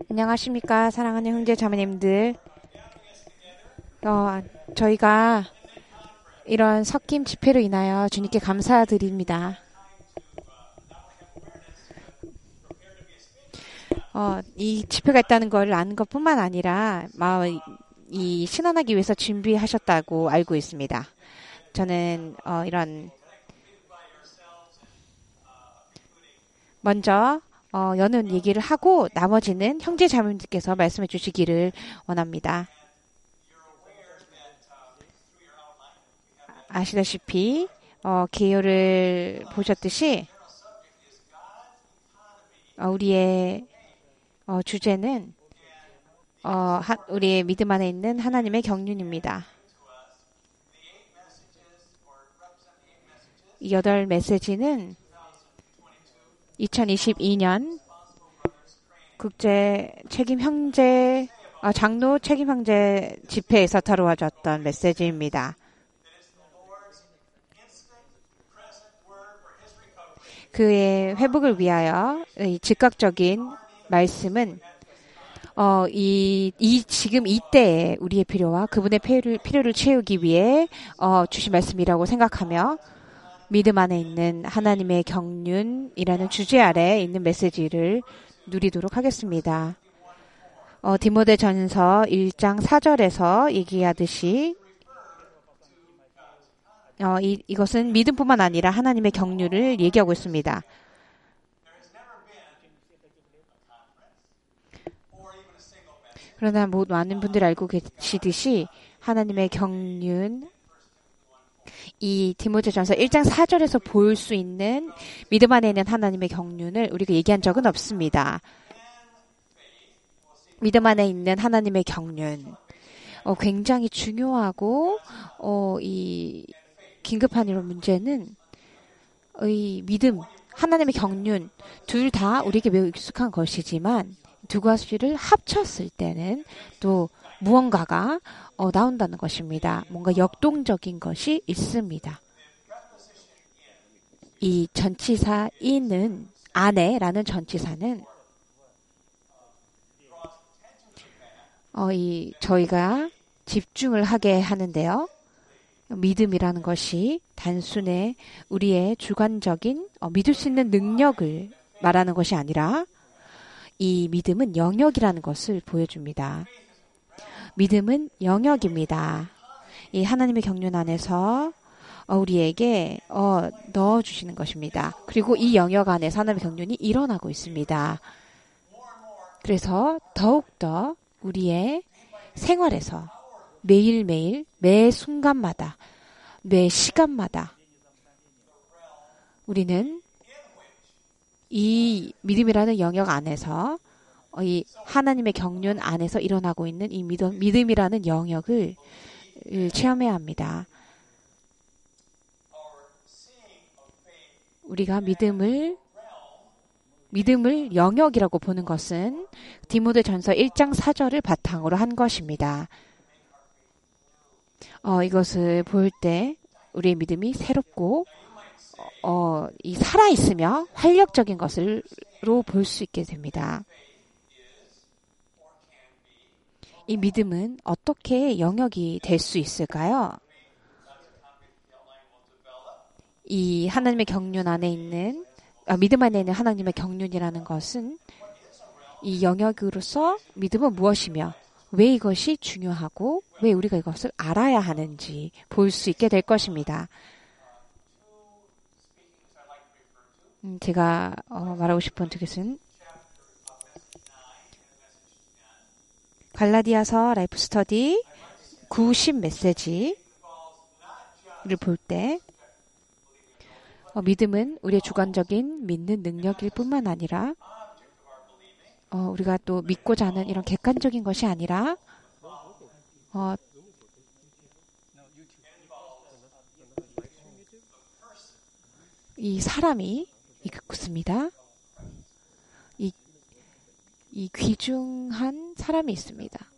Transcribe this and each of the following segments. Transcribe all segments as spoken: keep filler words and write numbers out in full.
안녕하십니까, 사랑하는 형제 자매님들. 어, 저희가 이런 섞임 집회로 인하여 주님께 감사드립니다. 어, 이 집회가 있다는 걸 아는 것뿐만 아니라 마, 이 신원하기 위해서 준비하셨다고 알고 있습니다. 저는 어, 이런 먼저 어, 여는 얘기를 하고 나머지는 형제 자매님께서 말씀해 주시기를 원합니다. 아시다시피 어, 개요를 보셨듯이 어, 우리의 어, 주제는 어, 하, 우리의 믿음 안에 있는 하나님의 경륜입니다. 이 여덟 메시지는 이천이십이 년 국제 책임 형제 어, 장로 책임 형제 집회에서 다루어졌던 메시지입니다. 그의 회복을 위하여 이 즉각적인 말씀은 어, 이, 이 지금 이때에 우리의 필요와 그분의 필요를, 필요를 채우기 위해 어, 주신 말씀이라고 생각하며 믿음 안에 있는 하나님의 경륜이라는 주제 아래 있는 메시지를 누리도록 하겠습니다. 어, 디모데전서 일 장 사 절에서 얘기하듯이 어, 이, 이것은 믿음뿐만 아니라 하나님의 경륜을 얘기하고 있습니다. 그러나 뭐 많은 분들이 알고 계시듯이 하나님의 경륜 이 디모데전서 일 장 사 절에서 볼 수 있는 믿음 안에 있는 하나님의 경륜을 우리가 얘기한 적은 없습니다. 믿음 안에 있는 하나님의 경륜 어, 굉장히 중요하고 어, 이 긴급한 이런 문제는 이 믿음, 하나님의 경륜 둘 다 우리에게 매우 익숙한 것이지만 두 가지를 합쳤을 때는 또 무언가가 어, 나온다는 것입니다. 뭔가 역동적인 것이 있습니다. 이 전치사 이는 안에라는 전치사는 어, 이 저희가 집중을 하게 하는데요. 믿음이라는 것이 단순히 우리의 주관적인 어, 믿을 수 있는 능력을 말하는 것이 아니라 이 믿음은 영역이라는 것을 보여줍니다. 믿음은 영역입니다. 이 하나님의 경륜 안에서 우리에게 어, 넣어주시는 것입니다. 그리고 이 영역 안에서 하나님의 경륜이 일어나고 있습니다. 그래서 더욱더 우리의 생활에서 매일매일 매 순간마다 매 시간마다 우리는 이 믿음이라는 영역 안에서 이 하나님의 경륜 안에서 일어나고 있는 이 믿음, 믿음이라는 영역을 체험해야 합니다. 우리가 믿음을 믿음을 영역이라고 보는 것은 디모데전서 일 장 사 절을 바탕으로 한 것입니다. 어, 이것을 볼 때 우리의 믿음이 새롭고 어, 이 살아있으며 활력적인 것으로 볼 수 있게 됩니다. 이 믿음은 어떻게 영역이 될 수 있을까요? 이 하나님의 경륜 안에 있는 아, 믿음 안에 있는 하나님의 경륜이라는 것은 이 영역으로서 믿음은 무엇이며 왜 이것이 중요하고 왜 우리가 이것을 알아야 하는지 볼 수 있게 될 것입니다. 음, 제가 어, 말하고 싶은 것은 갈라디아서 라이프 스터디 구십 메시지를 볼 때 어, 믿음은 우리의 주관적인 믿는 능력일 뿐만 아니라 어, 우리가 또 믿고자 하는 이런 객관적인 것이 아니라 어, 이 사람이 있습니다. 이, 이 귀중한 사람이 있습니다.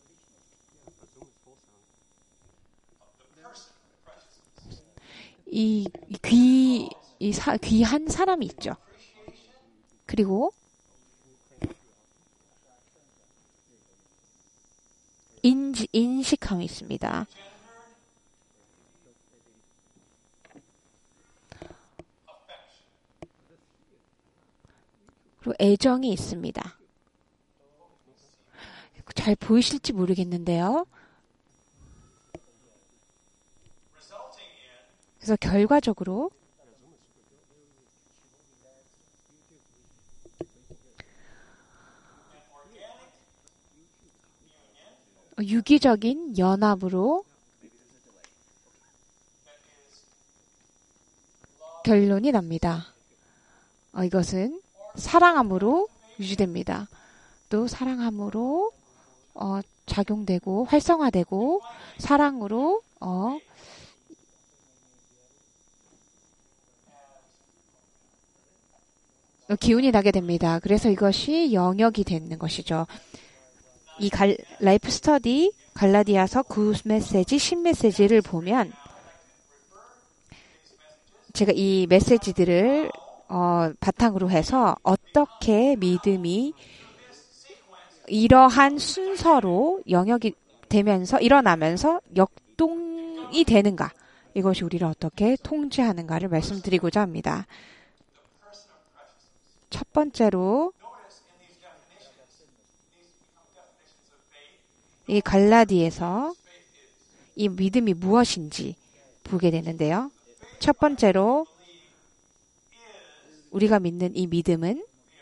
이 귀, 이 사, 귀한 사람이 있죠. 그리고 인지, 인식함이 있습니다. 그리고 애정이 있습니다. 잘 보이실지 모르겠는데요. 그래서 결과적으로 유기적인 연합으로 결론이 납니다. 어, 이것은 사랑함으로 유지됩니다. 또 사랑함으로 어, 작용되고 활성화되고 사랑으로 어, 기운이 나게 됩니다. 그래서 이것이 영역이 되는 것이죠. 이 갈, 라이프 스터디 갈라디아서 구 메시지, 십 메시지를 보면 제가 이 메시지들을 어, 바탕으로 해서 어떻게 믿음이 이러한 순서로 영역이 되면서 일어나면서 역동이 되는가, 이것이 우리를 어떻게 통제하는가를 말씀드리고자 합니다. 첫 번째로 이 갈라디에서 이 믿음이 무엇인지 보게 되는데요. 첫 번째로 우리가 믿는 이 믿음은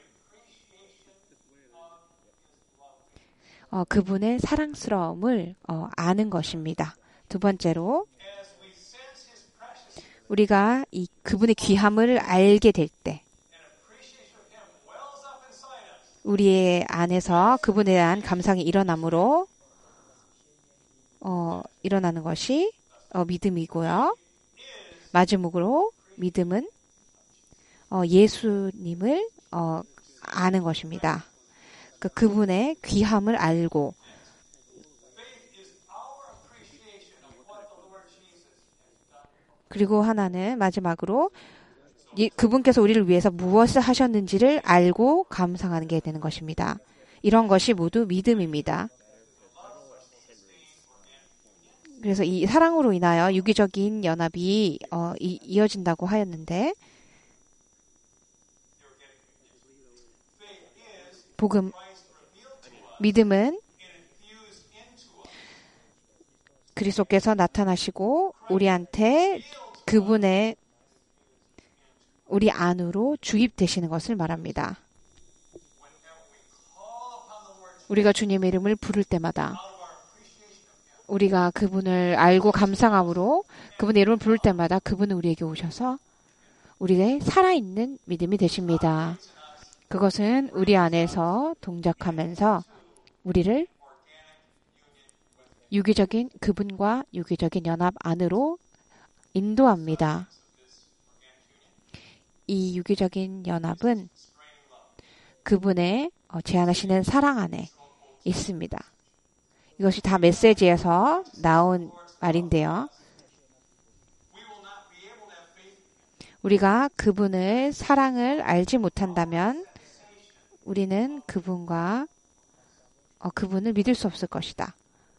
어, 그분의 사랑스러움을 어, 아는 것입니다. 두 번째로 우리가 이 그분의 귀함을 알게 될 때 우리의 안에서 그분에 대한 감상이 일어나므로 어, 일어나는 것이 어, 믿음이고요. 마지막으로 믿음은 어, 예수님을 어, 아는 것입니다. 그 그분의 귀함을 알고 그리고 하나는 마지막으로 이, 그분께서 우리를 위해서 무엇을 하셨는지를 알고 감상하는 게 되는 것입니다. 이런 것이 모두 믿음입니다. 그래서 이 사랑으로 인하여 유기적인 연합이 어, 이, 이어진다고 하였는데 복음, 믿음은 그리스도께서 나타나시고 우리한테 그분의 우리 안으로 주입되시는 것을 말합니다. 우리가 주님의 이름을 부를 때마다 우리가 그분을 알고 감상함으로 그분의 이름을 부를 때마다 그분은 우리에게 오셔서 우리의 살아있는 믿음이 되십니다. 그것은 우리 안에서 동작하면서 우리를 유기적인 그분과 유기적인 연합 안으로 인도합니다. 이 유기적인 연합은 그분의 제안하시는 사랑 안에 있습니다. 이것이 다 메시지에서 나온 말인데요. 우리가 그분의 사랑을 알지 못한다면 우리는 그분과 어, 그분을 믿을 수 없을 것이다.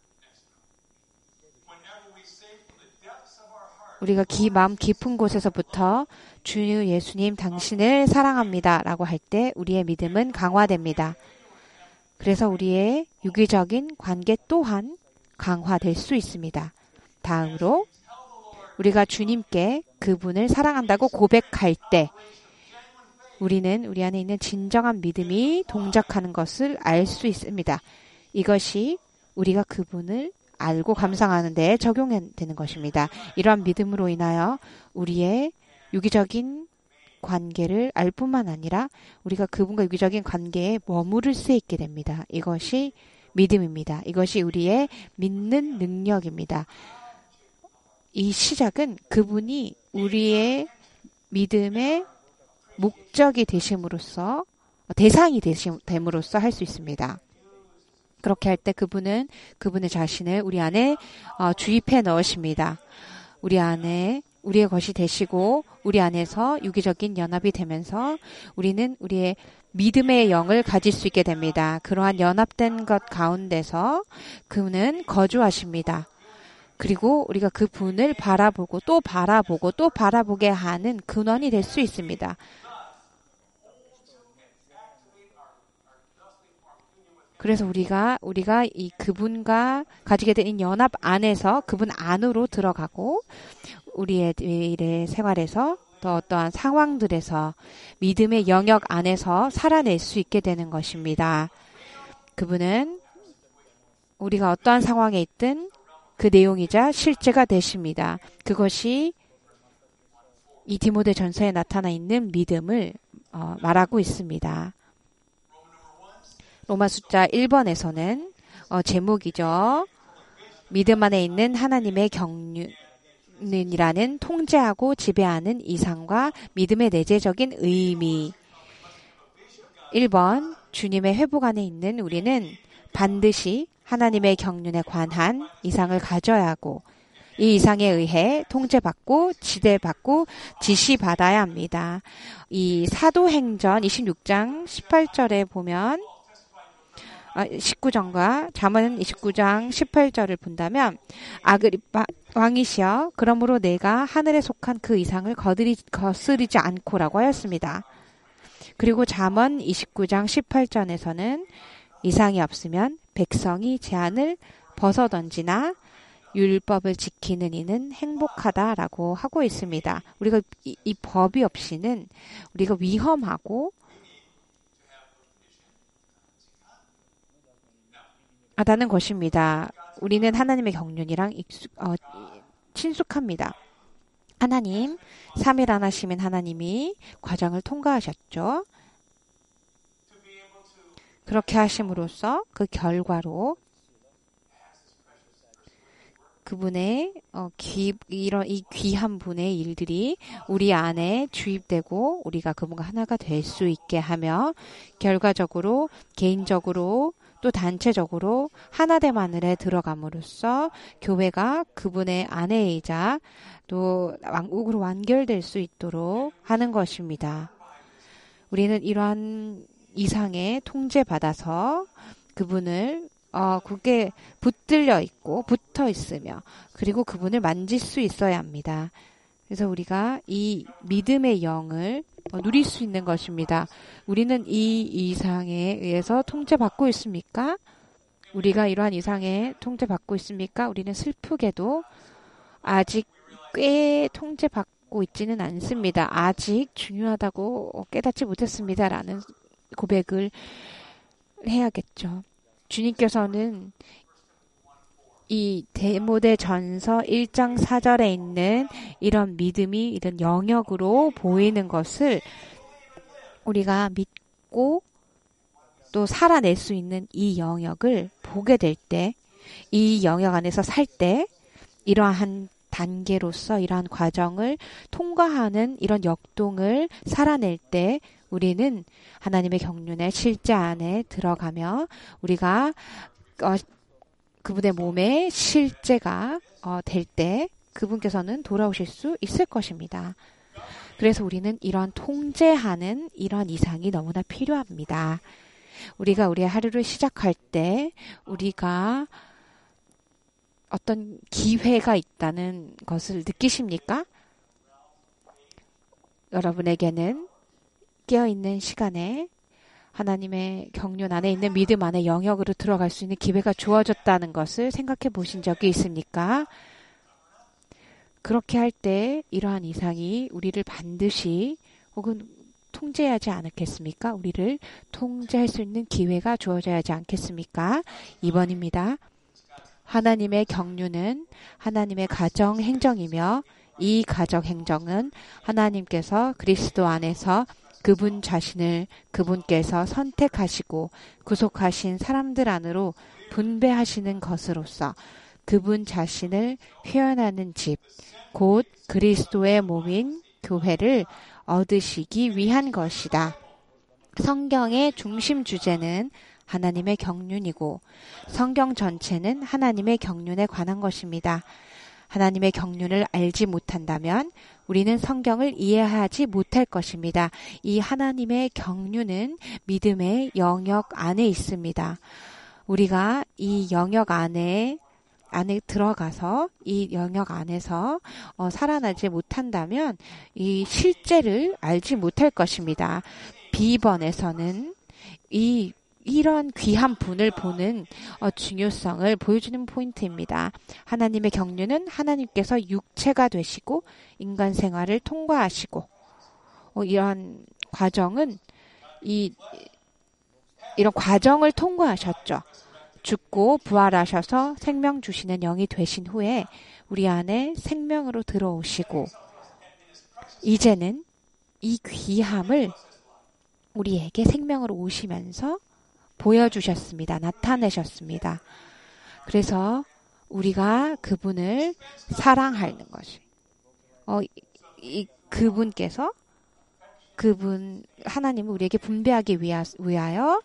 우리가 기, 마음 깊은 곳에서부터 주 예수님 당신을 사랑합니다 라고 할 때 우리의 믿음은 강화됩니다. 그래서 우리의 유기적인 관계 또한 강화될 수 있습니다. 다음으로 우리가 주님께 그분을 사랑한다고 고백할 때 우리는 우리 안에 있는 진정한 믿음이 동작하는 것을 알 수 있습니다. 이것이 우리가 그분을 알고 감상하는 데 적용되는 것입니다. 이러한 믿음으로 인하여 우리의 유기적인 관계를 알 뿐만 아니라 우리가 그분과 유기적인 관계에 머무를 수 있게 됩니다. 이것이 믿음입니다. 이것이 우리의 믿는 능력입니다. 이 시작은 그분이 우리의 믿음의 목적이 되심으로써 대상이 되심으로써 할 수 있습니다. 그렇게 할 때 그분은 그분의 자신을 우리 안에 어, 주입해 넣으십니다. 우리 안에 우리의 것이 되시고 우리 안에서 유기적인 연합이 되면서 우리는 우리의 믿음의 영을 가질 수 있게 됩니다. 그러한 연합된 것 가운데서 그는 거주하십니다. 그리고 우리가 그 분을 바라보고 또 바라보고 또 바라보게 하는 근원이 될 수 있습니다. 그래서 우리가 우리가 이 그분과 가지게 된 이 연합 안에서 그분 안으로 들어가고 우리의 일의 생활에서 또 어떠한 상황들에서 믿음의 영역 안에서 살아낼 수 있게 되는 것입니다. 그분은 우리가 어떠한 상황에 있든 그 내용이자 실제가 되십니다. 그것이 이 디모데 전서에 나타나 있는 믿음을 어, 말하고 있습니다. 로마 숫자 일 번에서는 어, 제목이죠. 믿음 안에 있는 하나님의 경륜이라는 통제하고 지배하는 이상과 믿음의 내재적인 의미. 일 번 주님의 회복 안에 있는 우리는 반드시 하나님의 경륜에 관한 이상을 가져야 하고 이 이상에 의해 통제받고 지대받고 지시받아야 합니다. 이 사도행전 이십육 장 십팔 절에 보면 십구 장과 잠언 이십구 장 십팔 절을 본다면 아그리빠 왕이시여 그러므로 내가 하늘에 속한 그 이상을 거드리, 거스르지 않고라고 하였습니다. 그리고 잠언 이십구 장 십팔 절에서는 이상이 없으면 백성이 제한을 벗어던지나 율법을 지키는 이는 행복하다라고 하고 있습니다. 우리가 이, 이 법이 없이는 우리가 위험하고 하다는 것입니다. 우리는 하나님의 경륜이랑 익숙, 어, 친숙합니다. 하나님, 삼일 하나심인 하나님이 과정을 통과하셨죠. 그렇게 하심으로써 그 결과로 그분의 어, 귀, 이런 이 귀한 분의 일들이 우리 안에 주입되고 우리가 그분과 하나가 될 수 있게 하며 결과적으로 개인적으로 또 단체적으로 하나됨 안에 들어감으로써 교회가 그분의 아내이자 또 왕국으로 완결될 수 있도록 하는 것입니다. 우리는 이러한 이상에 통제받아서 그분을 어, 그게 붙들려 있고 붙어 있으며 그리고 그분을 만질 수 있어야 합니다. 그래서 우리가 이 믿음의 영을 어, 누릴 수 있는 것입니다. 우리는 이 이상에 의해서 통제받고 있습니까? 우리가 이러한 이상에 통제받고 있습니까? 우리는 슬프게도 아직 꽤 통제받고 있지는 않습니다. 아직 중요하다고 깨닫지 못했습니다라는 고백을 해야겠죠. 주님께서는 이 디모데 전서 일 장 사 절에 있는 이런 믿음이 이런 영역으로 보이는 것을 우리가 믿고 또 살아낼 수 있는 이 영역을 보게 될 때, 이 영역 안에서 살 때 이러한 단계로서 이러한 과정을 통과하는 이런 역동을 살아낼 때 우리는 하나님의 경륜의 실제 안에 들어가며 우리가 어, 그분의 몸에 실제가 어, 될 때 그분께서는 돌아오실 수 있을 것입니다. 그래서 우리는 이런 통제하는 이런 이상이 너무나 필요합니다. 우리가 우리의 하루를 시작할 때 우리가 어떤 기회가 있다는 것을 느끼십니까? 여러분에게는 깨어있는 시간에 하나님의 경륜 안에 있는 믿음 안에 영역으로 들어갈 수 있는 기회가 주어졌다는 것을 생각해 보신 적이 있습니까? 그렇게 할 때 이러한 이상이 우리를 반드시 혹은 통제하지 않겠습니까? 우리를 통제할 수 있는 기회가 주어져야 하지 않겠습니까? 이 번입니다. 하나님의 경륜은 하나님의 가정 행정이며 이 가정 행정은 하나님께서 그리스도 안에서 그분 자신을 그분께서 선택하시고 구속하신 사람들 안으로 분배하시는 것으로서 그분 자신을 표현하는 집, 곧 그리스도의 몸인 교회를 얻으시기 위한 것이다. 성경의 중심 주제는 하나님의 경륜이고 성경 전체는 하나님의 경륜에 관한 것입니다. 하나님의 경륜을 알지 못한다면 우리는 성경을 이해하지 못할 것입니다. 이 하나님의 경륜은 믿음의 영역 안에 있습니다. 우리가 이 영역 안에 안에 들어가서 이 영역 안에서 어, 살아나지 못한다면 이 실제를 알지 못할 것입니다. 비번에서는 이 이런 귀한 분을 보는 어, 중요성을 보여주는 포인트입니다. 하나님의 경륜은 하나님께서 육체가 되시고 인간 생활을 통과하시고 어, 이런 과정은 이 이런 과정을 통과하셨죠. 죽고 부활하셔서 생명 주시는 영이 되신 후에 우리 안에 생명으로 들어오시고 이제는 이 귀함을 우리에게 생명으로 오시면서 보여주셨습니다. 나타내셨습니다. 그래서 우리가 그분을 사랑하는 것이 어, 이, 이, 그분께서 그분 하나님을 우리에게 분배하기 위하, 위하여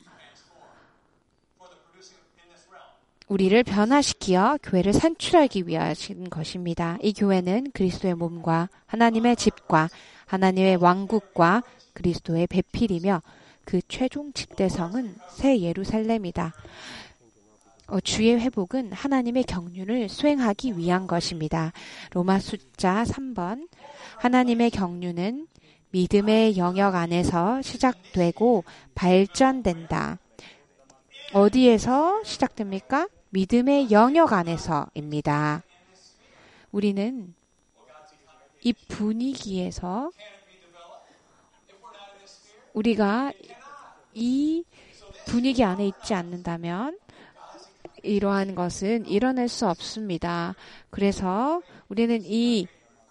우리를 변화시키어 교회를 산출하기 위하신 것입니다. 이 교회는 그리스도의 몸과 하나님의 집과 하나님의 왕국과 그리스도의 배필이며 그 최종 집대성은 새 예루살렘이다. 어, 주의 회복은 하나님의 경륜을 수행하기 위한 것입니다. 로마 숫자 삼 번 하나님의 경륜은 믿음의 영역 안에서 시작되고 발전된다. 어디에서 시작됩니까? 믿음의 영역 안에서입니다. 우리는 이 분위기에서 우리가 이 분위기 안에 있지 않는다면 이러한 것은 일어날 수 없습니다. 그래서 우리는 이,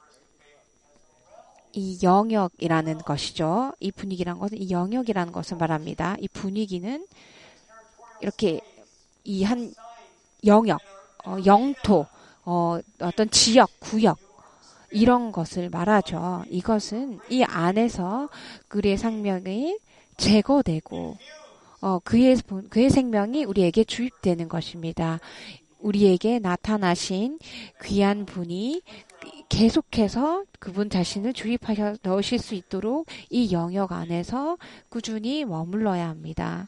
이 영역이라는 것이죠. 이 분위기라는 것은 이 영역이라는 것을 말합니다. 이 분위기는 이렇게 이 한 영역, 어, 영토, 어, 어떤 지역, 구역 이런 것을 말하죠. 이것은 이 안에서 그의 생명이 제거되고 어, 그의, 그의 생명이 우리에게 주입되는 것입니다. 우리에게 나타나신 귀한 분이 계속해서 그분 자신을 주입하셔 넣으실 수 있도록 이 영역 안에서 꾸준히 머물러야 합니다.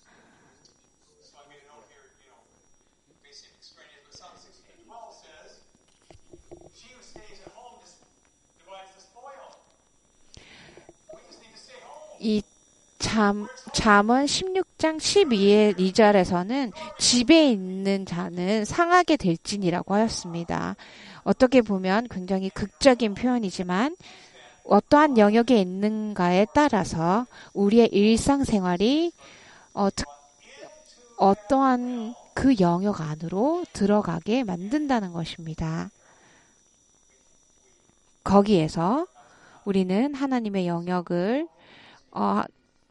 이 잠, 잠언 십육 장 십이 절에서는 집에 있는 자는 상하게 될지니라고 하였습니다. 어떻게 보면 굉장히 극적인 표현이지만 어떠한 영역에 있는가에 따라서 우리의 일상생활이 어, 특, 어떠한 그 영역 안으로 들어가게 만든다는 것입니다. 거기에서 우리는 하나님의 영역을 어,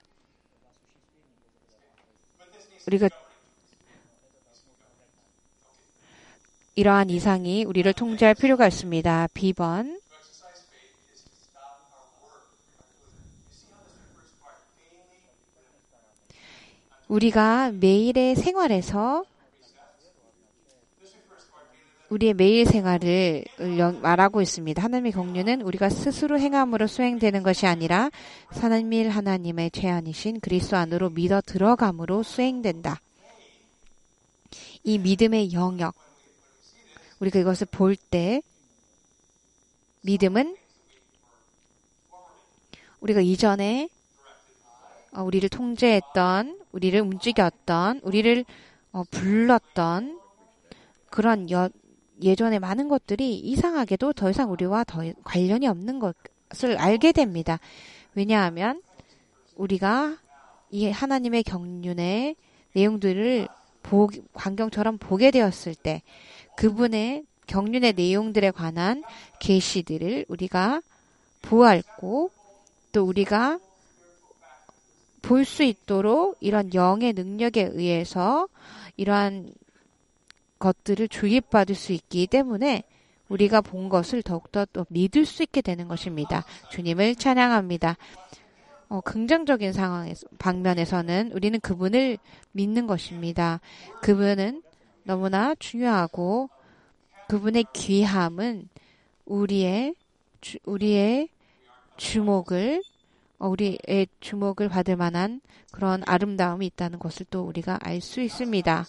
우리가 이러한 이상이 우리를 통제할 필요가 있습니다. 비번 우리가 매일의 생활에서 우리의 매일 생활을 말하고 있습니다. 하나님의 경륜은 우리가 스스로 행함으로 수행되는 것이 아니라 삼위일 하나님의 죄안이신 그리스도 안으로 믿어 들어감으로 수행된다. 이 믿음의 영역, 우리가 이것을 볼 때 믿음은 우리가 이전에 우리를 통제했던, 우리를 움직였던, 우리를 불렀던 그런 여, 예전에 많은 것들이 이상하게도 더 이상 우리와 더 관련이 없는 것을 알게 됩니다. 왜냐하면 우리가 이 하나님의 경륜의 내용들을 보, 광경처럼 보게 되었을 때 그분의 경륜의 내용들에 관한 계시들을 우리가 보았고 또 우리가 볼 수 있도록 이런 영의 능력에 의해서 이러한 것들을 주입받을 수 있기 때문에 우리가 본 것을 더욱더 또 믿을 수 있게 되는 것입니다. 주님을 찬양합니다. 어, 긍정적인 상황에서, 방면에서는 우리는 그분을 믿는 것입니다. 그분은 너무나 중요하고 그분의 귀함은 우리의 주, 우리의 주목을 어, 우리의 주목을 받을 만한 그런 아름다움이 있다는 것을 또 우리가 알 수 있습니다.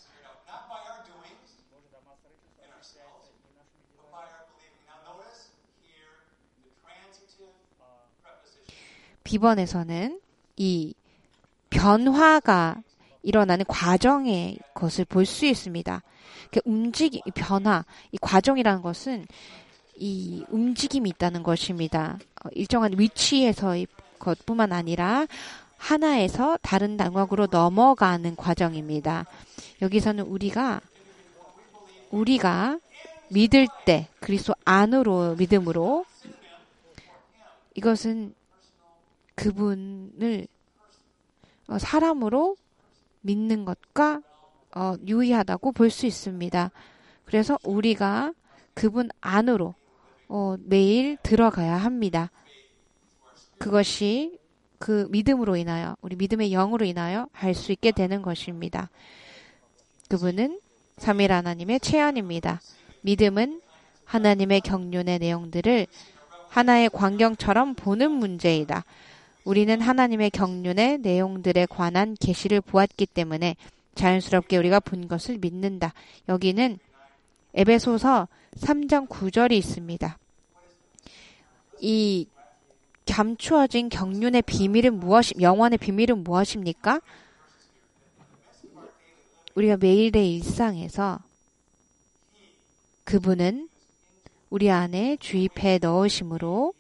비번에서는 이 변화가 일어나는 과정의 것을 볼 수 있습니다. 그 움직임, 변화, 이 과정이라는 것은 이 움직임이 있다는 것입니다. 어, 일정한 위치에서의 것뿐만 아니라 하나에서 다른 단락으로 넘어가는 과정입니다. 여기서는 우리가 우리가 믿을 때 그리스도 안으로 믿음으로 이것은 그분을 어, 사람으로 믿는 것과 어, 유의하다고 볼 수 있습니다. 그래서 우리가 그분 안으로 어, 매일 들어가야 합니다. 그것이 그 믿음으로 인하여 우리 믿음의 영으로 인하여 할 수 있게 되는 것입니다. 그분은 삼일 하나님의 체현입니다. 믿음은 하나님의 경륜의 내용들을 하나의 광경처럼 보는 문제이다. 우리는 하나님의 경륜의 내용들에 관한 계시를 보았기 때문에 자연스럽게 우리가 본 것을 믿는다. 여기는 에베소서 삼 장 구 절이 있습니다. 이 감추어진 경륜의 비밀은 무엇이, 영원의 비밀은 무엇입니까? 우리가 매일의 일상에서 그분은 우리 안에 주입해 넣으심으로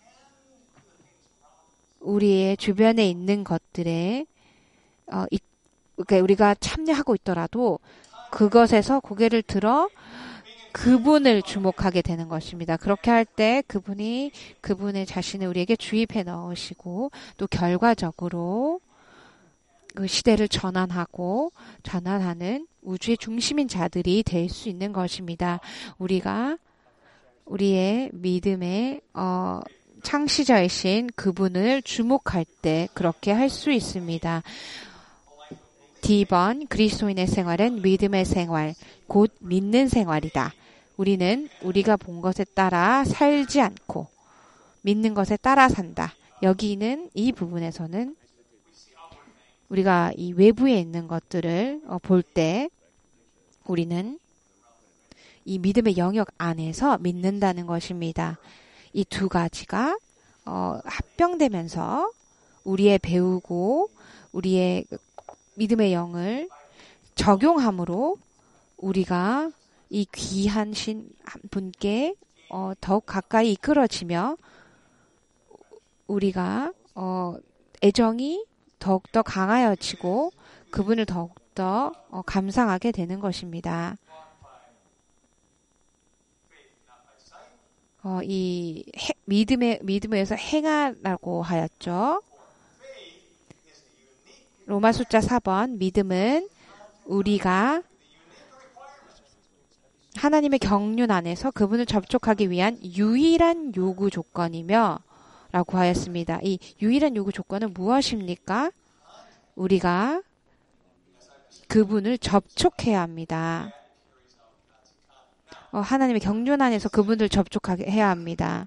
우리의 주변에 있는 것들에 어, 이, 그러니까 우리가 참여하고 있더라도 그것에서 고개를 들어 그분을 주목하게 되는 것입니다. 그렇게 할 때 그분이 그분의 자신을 우리에게 주입해 넣으시고 또 결과적으로 그 시대를 전환하고 전환하는 우주의 중심인 자들이 될 수 있는 것입니다. 우리가 우리의 믿음의 어, 창시자이신 그분을 주목할 때 그렇게 할 수 있습니다. 디 번 그리스도인의 생활은 믿음의 생활, 곧 믿는 생활이다. 우리는 우리가 본 것에 따라 살지 않고 믿는 것에 따라 산다. 여기는 이 부분에서는 우리가 이 외부에 있는 것들을 볼 때 우리는 이 믿음의 영역 안에서 믿는다는 것입니다. 이 두 가지가 어, 합병되면서 우리의 배우고 우리의 믿음의 영을 적용함으로 우리가 이 귀한 신 분께 어, 더욱 가까이 이끌어지며 우리가 어, 애정이 더욱더 강하여지고 그분을 더욱더 어, 감상하게 되는 것입니다. 어, 이 해, 믿음의 믿음에서 행하라고 하였죠. 로마 숫자 사 번 믿음은 우리가 하나님의 경륜 안에서 그분을 접촉하기 위한 유일한 요구 조건이며 라고 하였습니다. 이 유일한 요구 조건은 무엇입니까? 우리가 그분을 접촉해야 합니다. 어, 하나님의 경륜 안에서 그분을 접촉하게 해야 합니다.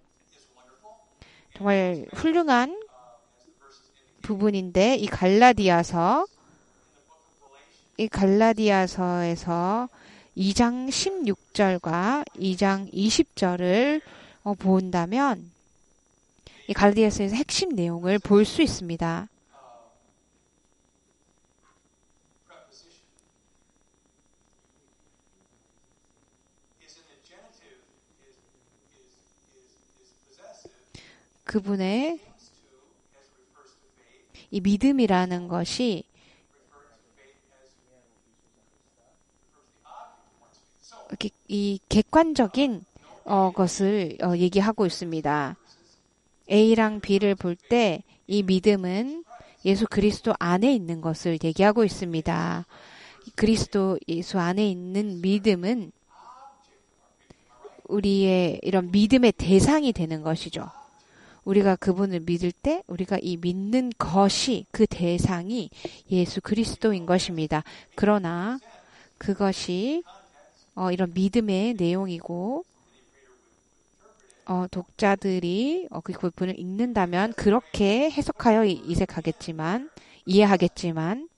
정말 훌륭한 부분인데 이 갈라디아서 이 갈라디아서에서 이 장 십육 절과 이 장 이십 절을 어, 본다면 이 갈라디아서에서 핵심 내용을 볼 수 있습니다. 그분의 이 믿음이라는 것이 이렇게 이 객관적인 어, 것을 어, 얘기하고 있습니다. A랑 B를 볼 때 이 믿음은 예수 그리스도 안에 있는 것을 얘기하고 있습니다. 그리스도 예수 안에 있는 믿음은 우리의 이런 믿음의 대상이 되는 것이죠. 우리가 그분을 믿을 때 우리가 이 믿는 것이 그 대상이 예수 그리스도인 것입니다. 그러나 그것이 어, 이런 믿음의 내용이고 어, 독자들이 어, 그 부분을 읽는다면 그렇게 해석하여 이- 이색하겠지만 이해하겠지만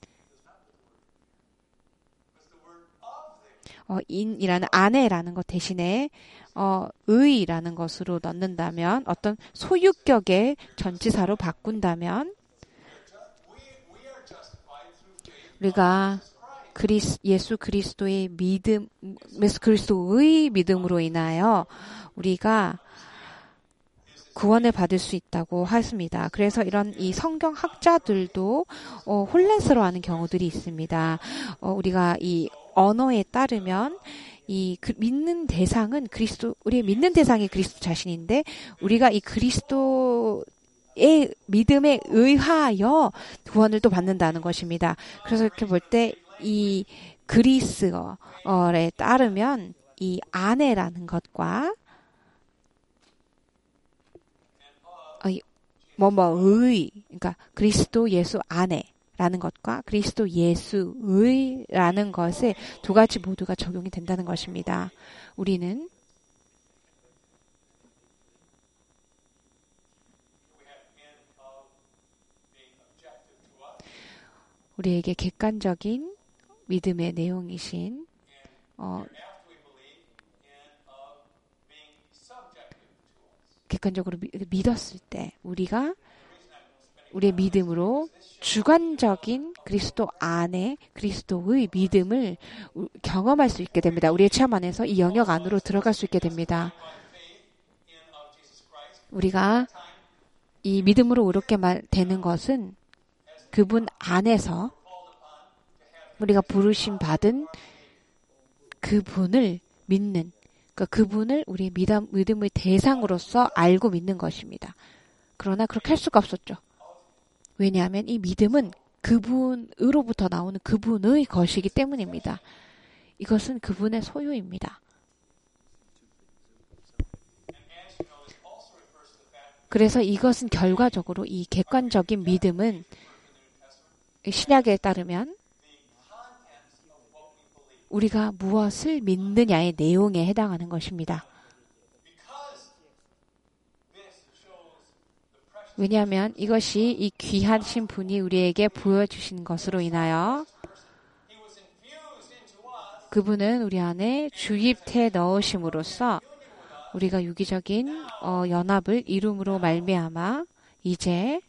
어, 인이라는 아내라는 것 대신에 어, 의라는 것으로 넣는다면 어떤 소유격의 전치사로 바꾼다면 우리가 그리스, 예수 그리스도의 믿음, 예수 그리스도의 믿음으로 인하여 우리가 구원을 받을 수 있다고 하십니다. 그래서 이런 이 성경 학자들도 어, 혼란스러워하는 경우들이 있습니다. 어, 우리가 이 언어에 따르면 이 그, 믿는 대상은 그리스도, 우리의 믿는 대상이 그리스도 자신인데 우리가 이 그리스도의 믿음에 의하여 구원을 또 받는다는 것입니다. 그래서 이렇게 볼 때 이 그리스어에 따르면 이 아내라는 것과 뭐뭐의, 그러니까 그리스도 예수 안에라는 것과 그리스도 예수의라는 것에 두 가지 모두가 적용이 된다는 것입니다. 우리는 우리에게 객관적인 믿음의 내용이신 어, 객관적으로 미, 믿었을 때 우리가 우리의 믿음으로 주관적인 그리스도 안에 그리스도의 믿음을 경험할 수 있게 됩니다. 우리의 체험 안에서 이 영역 안으로 들어갈 수 있게 됩니다. 우리가 이 믿음으로 이렇게 되는 것은 그분 안에서 우리가 부르심 받은 그분을 믿는, 그러니까 그분을 우리의 믿음, 믿음의 대상으로서 알고 믿는 것입니다. 그러나 그렇게 할 수가 없었죠. 왜냐하면 이 믿음은 그분으로부터 나오는 그분의 것이기 때문입니다. 이것은 그분의 소유입니다. 그래서 이것은 결과적으로 이 객관적인 믿음은 신약에 따르면 우리가 무엇을 믿느냐의 내용에 해당하는 것입니다. 왜냐하면 이것이 이 귀하신 분이 우리에게 보여주신 것으로 인하여 그분은 우리 안에 주입해 넣으심으로써 우리가 유기적인 어, 연합을 이룸으로 말미암아 이제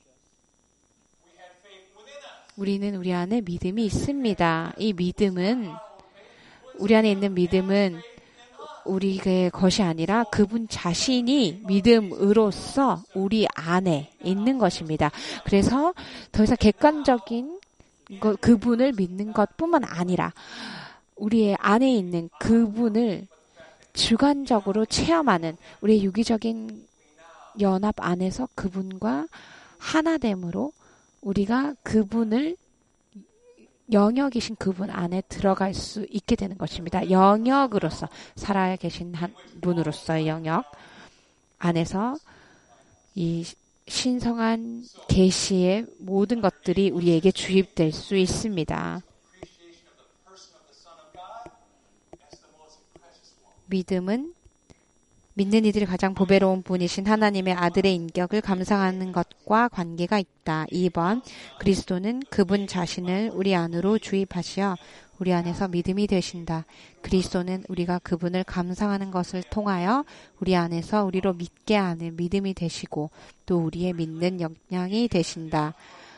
우리는 우리 안에 믿음이 있습니다. 이 믿음은 우리 안에 있는 믿음은 우리의 것이 아니라 그분 자신이 믿음으로써 우리 안에 있는 것입니다. 그래서 더 이상 객관적인 것, 그분을 믿는 것뿐만 아니라 우리의 안에 있는 그분을 주관적으로 체험하는 우리의 유기적인 연합 안에서 그분과 하나됨으로 우리가 그분을 영역이신 그분 안에 들어갈 수 있게 되는 것입니다. 영역으로서 살아 계신 한 분으로서의 영역 안에서 이 신성한 계시의 모든 것들이 우리에게 주입될 수 있습니다. 믿음은 믿는 이들이 가장 보배로운 분이신 하나님의 아들의 인격을 감상하는 것과 관계가 있다. 이 번 그리스도는 그분 자신을 우리 안으로 주입하시어 우리 안에서 믿음이 되신다. 그리스도는 우리가 그분을 감상하는 것을 통하여 우리 안에서 우리로 믿게 하는 믿음이 되시고 또 우리의 믿는 역량이 되신다.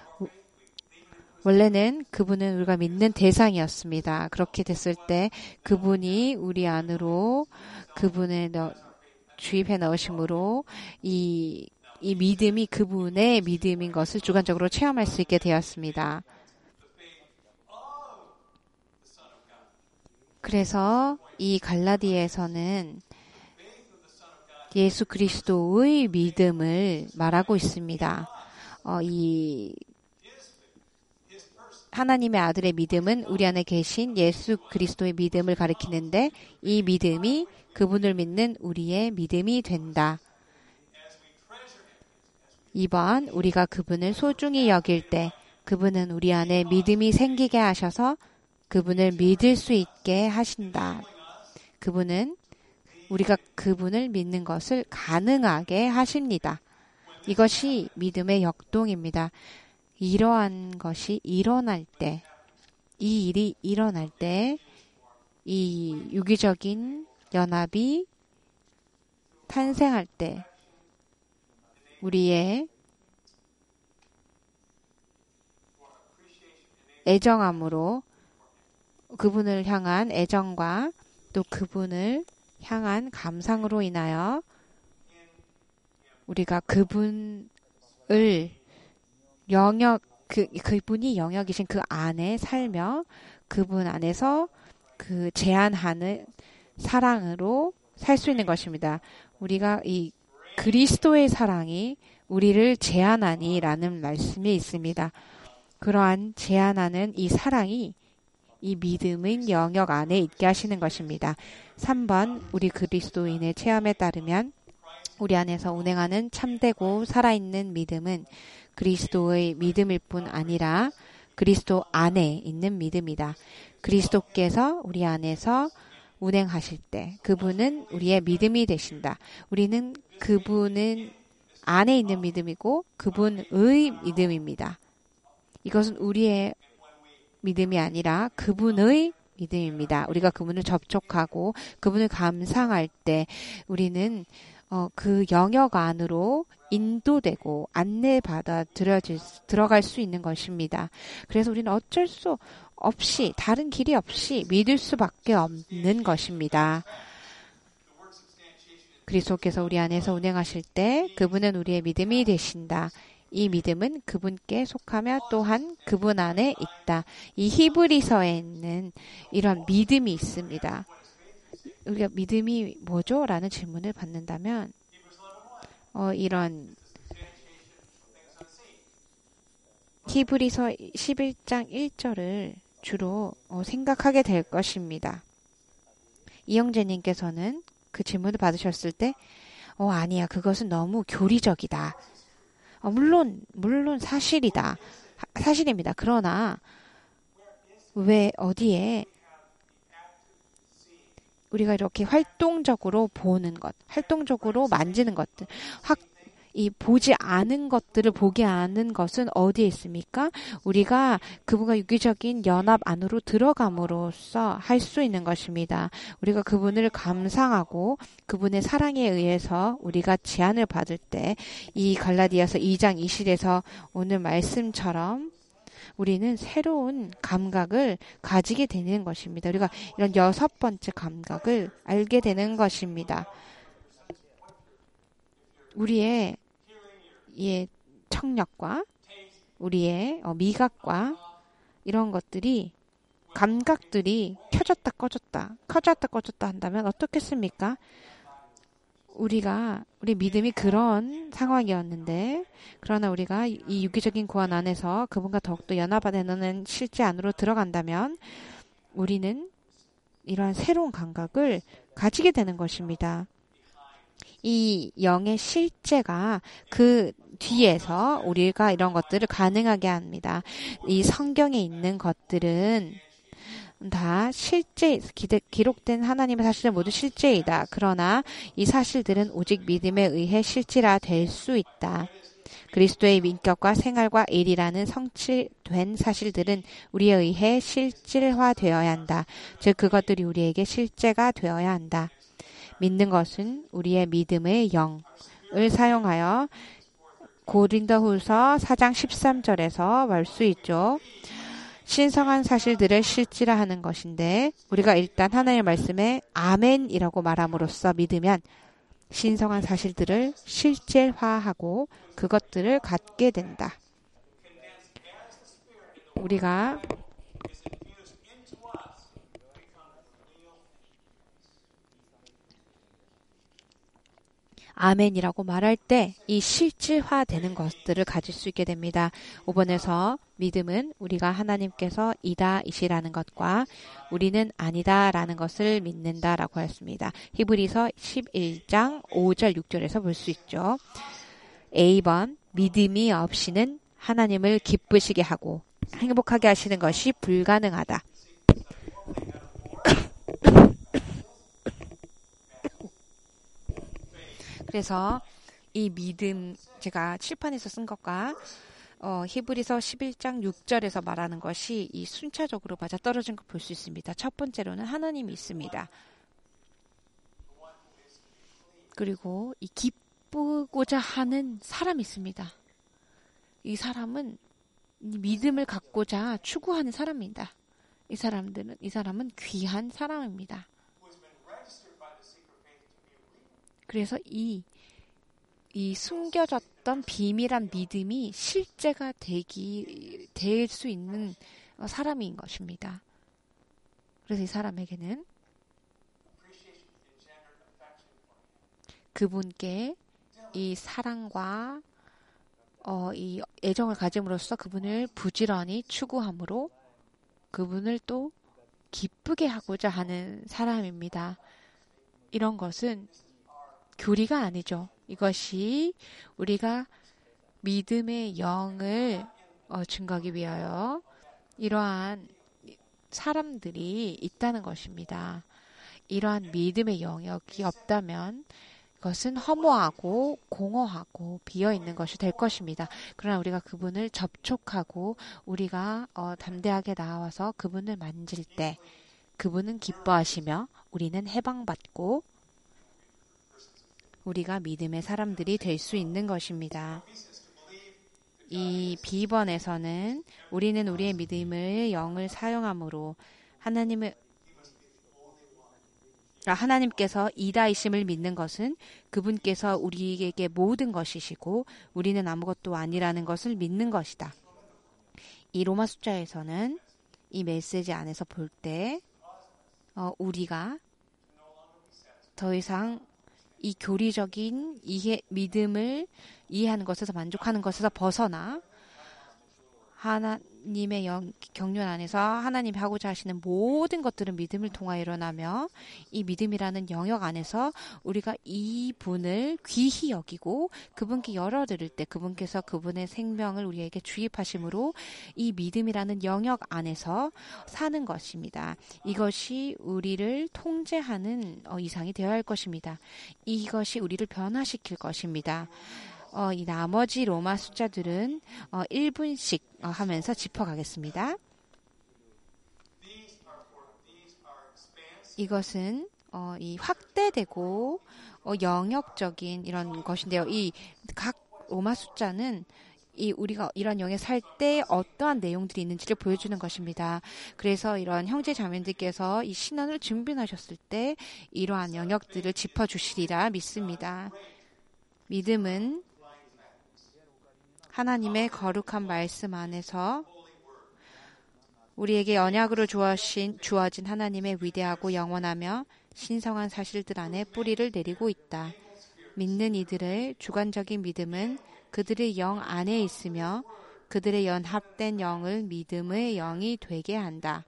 원래는 그분은 우리가 믿는 대상이었습니다. 그렇게 됐을 때 그분이 우리 안으로 그분을 넣, 주입해 넣으심으로 이, 이 믿음이 그분의 믿음인 것을 주관적으로 체험할 수 있게 되었습니다. 그래서 이 갈라디아에서는 예수 그리스도의 믿음을 말하고 있습니다. 어, 이 하나님의 아들의 믿음은 우리 안에 계신 예수 그리스도의 믿음을 가리키는데 이 믿음이 그분을 믿는 우리의 믿음이 된다. 이 번 우리가 그분을 소중히 여길 때 그분은 우리 안에 믿음이 생기게 하셔서 그분을 믿을 수 있게 하신다. 그분은 우리가 그분을 믿는 것을 가능하게 하십니다. 이것이 믿음의 역동입니다. 이러한 것이 일어날 때, 이 일이 일어날 때, 이 유기적인 연합이 탄생할 때, 우리의 애정함으로 그분을 향한 애정과 또 그분을 향한 감상으로 인하여 우리가 그분을 영역, 그, 그분이 영역이신 그 안에 살며 그분 안에서 그 제한하는 사랑으로 살 수 있는 것입니다. 우리가 이 그리스도의 사랑이 우리를 제한하니라는 말씀이 있습니다. 그러한 제한하는 이 사랑이 이 믿음의 영역 안에 있게 하시는 것입니다. 삼 번 우리 그리스도인의 체험에 따르면 우리 안에서 운행하는 참되고 살아있는 믿음은 그리스도의 믿음일 뿐 아니라 그리스도 안에 있는 믿음이다. 그리스도께서 우리 안에서 운행하실 때 그분은 우리의 믿음이 되신다. 우리는 그분은 안에 있는 믿음이고 그분의 믿음입니다. 이것은 우리의 믿음이 아니라 그분의 믿음입니다. 우리가 그분을 접촉하고 그분을 감상할 때 우리는 어, 그 영역 안으로 인도되고 안내받아 들여질, 들어갈 수 있는 것입니다. 그래서 우리는 어쩔 수 없이 다른 길이 없이 믿을 수밖에 없는 것입니다. 그리스도께서 우리 안에서 운행하실 때 그분은 우리의 믿음이 되신다. 이 믿음은 그분께 속하며 또한 그분 안에 있다. 이 히브리서에는 이런 믿음이 있습니다. 우리가 믿음이 뭐죠? 라는 질문을 받는다면 어, 이런 히브리서 십일 장 일 절을 주로 어, 생각하게 될 것입니다. 이영재님께서는 그 질문을 받으셨을 때 어, 아니야. 그것은 너무 교리적이다. 어, 물론 물론 사실이다. 사실입니다. 그러나 왜 어디에 우리가 이렇게 활동적으로 보는 것, 활동적으로 만지는 것들, 확, 이 보지 않은 것들을 보게 하는 것은 어디에 있습니까? 우리가 그분과 유기적인 연합 안으로 들어감으로써 할 수 있는 것입니다. 우리가 그분을 감상하고 그분의 사랑에 의해서 우리가 제한을 받을 때 이 갈라디아서 이 장 이십 절에서 오늘 말씀처럼 우리는 새로운 감각을 가지게 되는 것입니다. 우리가 이런 여섯 번째 감각을 알게 되는 것입니다. 우리의 예, 청력과 우리의 어, 미각과 이런 것들이 감각들이 켜졌다 꺼졌다 켜졌다 꺼졌다 한다면 어떻겠습니까? 우리가 우리 믿음이 그런 상황이었는데 그러나 우리가 이 유기적인 구원 안에서 그분과 더욱더 연합하는 실제 안으로 들어간다면 우리는 이러한 새로운 감각을 가지게 되는 것입니다. 이 영의 실제가 그 뒤에서 우리가 이런 것들을 가능하게 합니다. 이 성경에 있는 것들은 다 실제 기록된 하나님의 사실은 모두 실제이다. 그러나 이 사실들은 오직 믿음에 의해 실제라 될 수 있다. 그리스도의 인격과 생활과 일이라는 성취된 사실들은 우리에 의해 실질화되어야 한다. 즉 그것들이 우리에게 실제가 되어야 한다. 믿는 것은 우리의 믿음의 영을 사용하여 고린도후서 사 장 십삼 절에서 말 수 있죠. 신성한 사실들을 실질화하는 것인데 우리가 일단 하나님의 말씀에 아멘이라고 말함으로써 믿으면 신성한 사실들을 실질화하고 그것들을 갖게 된다. 우리가 아멘이라고 말할 때 이 실질화되는 것들을 가질 수 있게 됩니다. 오 번에서 믿음은 우리가 하나님께서 이다 이시라는 것과 우리는 아니다라는 것을 믿는다라고 하였습니다. 히브리서 십일 장 오 절 육 절에서 볼 수 있죠. 에이 번 믿음이 없이는 하나님을 기쁘시게 하고 행복하게 하시는 것이 불가능하다. 그래서 이 믿음, 제가 칠판에서 쓴 것과 어, 히브리서 십일 장 육 절에서 말하는 것이 이 순차적으로 맞아떨어진 걸 볼 수 있습니다. 첫 번째로는 하나님이 있습니다. 그리고 이 기쁘고자 하는 사람이 있습니다. 이 사람은 이 믿음을 갖고자 추구하는 사람입니다. 이 사람들은 이 사람은 귀한 사람입니다. 그래서 이 이 숨겨졌던 비밀한 믿음이 실제가 되기 될 수 있는 사람인 것입니다. 그래서 이 사람에게는 그분께 이 사랑과 어, 이 애정을 가짐으로써 그분을 부지런히 추구함으로 그분을 또 기쁘게 하고자 하는 사람입니다. 이런 것은 교리가 아니죠. 이것이 우리가 믿음의 영을 어, 증거하기 위하여 이러한 사람들이 있다는 것입니다. 이러한 믿음의 영역이 없다면 그것은 허무하고 공허하고 비어있는 것이 될 것입니다. 그러나 우리가 그분을 접촉하고 우리가 어, 담대하게 나와서 그분을 만질 때 그분은 기뻐하시며 우리는 해방받고 우리가 믿음의 사람들이 될 수 있는 것입니다. 이 비번에서는 우리는 우리의 믿음의 영을 사용함으로 하나님을 하나님께서 이다이심을 믿는 것은 그분께서 우리에게 모든 것이시고 우리는 아무것도 아니라는 것을 믿는 것이다. 이 로마 숫자에서는 이 메시지 안에서 볼 때 어, 우리가 더 이상 이 교리적인 이해, 믿음을 이해하는 것에서 만족하는 것에서 벗어나 하나님의 영, 경륜 안에서 하나님이 하고자 하시는 모든 것들은 믿음을 통하여 일어나며 이 믿음이라는 영역 안에서 우리가 이분을 귀히 여기고 그분께 열어드릴 때 그분께서 그분의 생명을 우리에게 주입하심으로 이 믿음이라는 영역 안에서 사는 것입니다. 이것이 우리를 통제하는 이상이 되어야 할 것입니다. 이것이 우리를 변화시킬 것입니다. 어, 이 나머지 로마 숫자들은 어, 일 분씩 어, 하면서 짚어가겠습니다. 이것은 어, 이 확대되고 어, 영역적인 이런 것인데요. 이 각 로마 숫자는 이 우리가 이런 영에 살 때 어떠한 내용들이 있는지를 보여주는 것입니다. 그래서 이런 형제 자매들께서 이 신앙을 준비하셨을 때 이러한 영역들을 짚어주시리라 믿습니다. 믿음은 하나님의 거룩한 말씀 안에서 우리에게 언약으로 주어진, 주어진 하나님의 위대하고 영원하며 신성한 사실들 안에 뿌리를 내리고 있다. 믿는 이들의 주관적인 믿음은 그들의 영 안에 있으며 그들의 연합된 영을 믿음의 영이 되게 한다.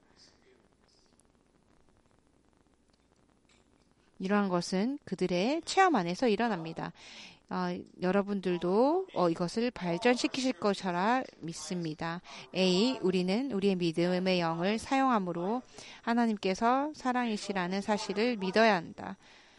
이러한 것은 그들의 체험 안에서 일어납니다. 어, 여러분들도 어, 이것을 발전시키실 것이라 믿습니다. A. 우리는 우리의 믿음의 영을 사용함으로 하나님께서 사랑이시라는 사실을 믿어야 한다.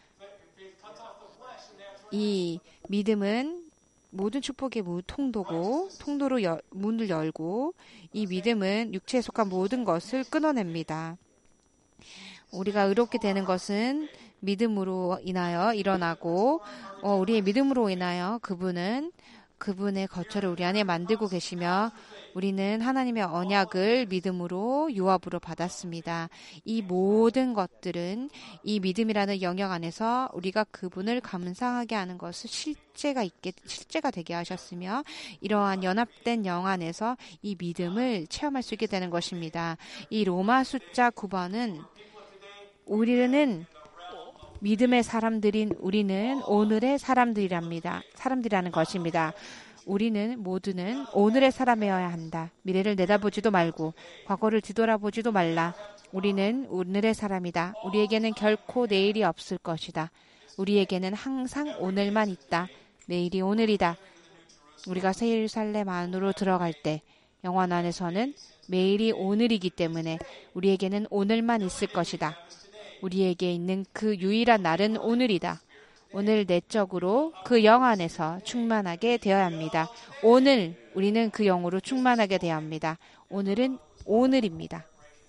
이 믿음은 모든 축복의 통도고 통도로 여, 문을 열고 이 믿음은 육체에 속한 모든 것을 끊어냅니다. 우리가 의롭게 되는 것은 믿음으로 인하여 일어나고 어, 우리의 믿음으로 인하여 그분은 그분의 거처를 우리 안에 만들고 계시며 우리는 하나님의 언약을 믿음으로 유업으로 받았습니다. 이 모든 것들은 이 믿음이라는 영역 안에서 우리가 그분을 감상하게 하는 것을 실제가 있게 실제가 되게 하셨으며 이러한 연합된 영 안에서 이 믿음을 체험할 수 있게 되는 것입니다. 이 로마 숫자 구 번은 우리는 믿음의 사람들인 우리는 오늘의 사람들이랍니다. 사람들이라는 것입니다. 우리는 모두는 오늘의 사람이어야 한다. 미래를 내다보지도 말고 과거를 뒤돌아보지도 말라. 우리는 오늘의 사람이다. 우리에게는 결코 내일이 없을 것이다. 우리에게는 항상 오늘만 있다. 내일이 오늘이다. 우리가 새 예루살렘 안으로 들어갈 때 영원 안에서는 매일이 오늘이기 때문에 우리에게는 오늘만 있을 것이다. 우리에게 있는 그 유일한 날은 오늘이다. 오늘 내적으로 그 영 안에서 충만하게 되어야 합니다. 오늘 우리는 그 영으로 충만하게 되어야 합니다. 오늘은 오늘입니다.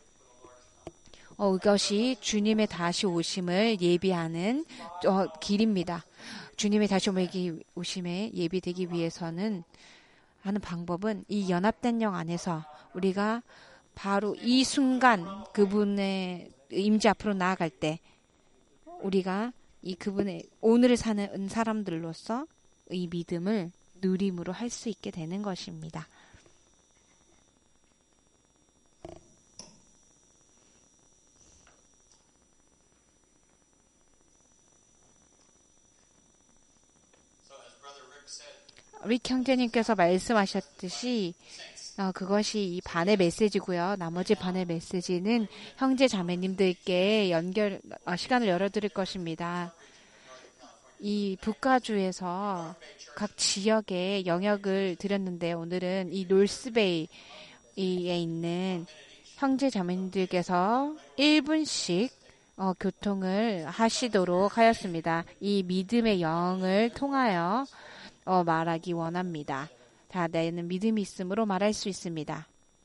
어, 이것이 주님의 다시 오심을 예비하는 어, 길입니다. 주님의 다시 오심에 예비되기 위해서는 하는 방법은 이 연합된 영 안에서 우리가 바로 이 순간 그분의 임재 앞으로 나아갈 때 우리가 이 그분의 오늘을 사는 사람들로서 이 믿음을 누림으로 할 수 있게 되는 것입니다. 릭 형제님께서 말씀하셨듯이 어, 그것이 이 반의 메시지고요. 나머지 반의 메시지는 형제 자매님들께 연결 어, 시간을 열어드릴 것입니다. 이 북가주에서 각 지역의 영역을 드렸는데 오늘은 이 놀스베이에 있는 형제 자매님들께서 일 분씩 어, 교통을 하시도록 하였습니다. 이 믿음의 영을 통하여 어, 말하기 원합니다. 다 내는 믿음이 있음으로 말할 수 있습니다.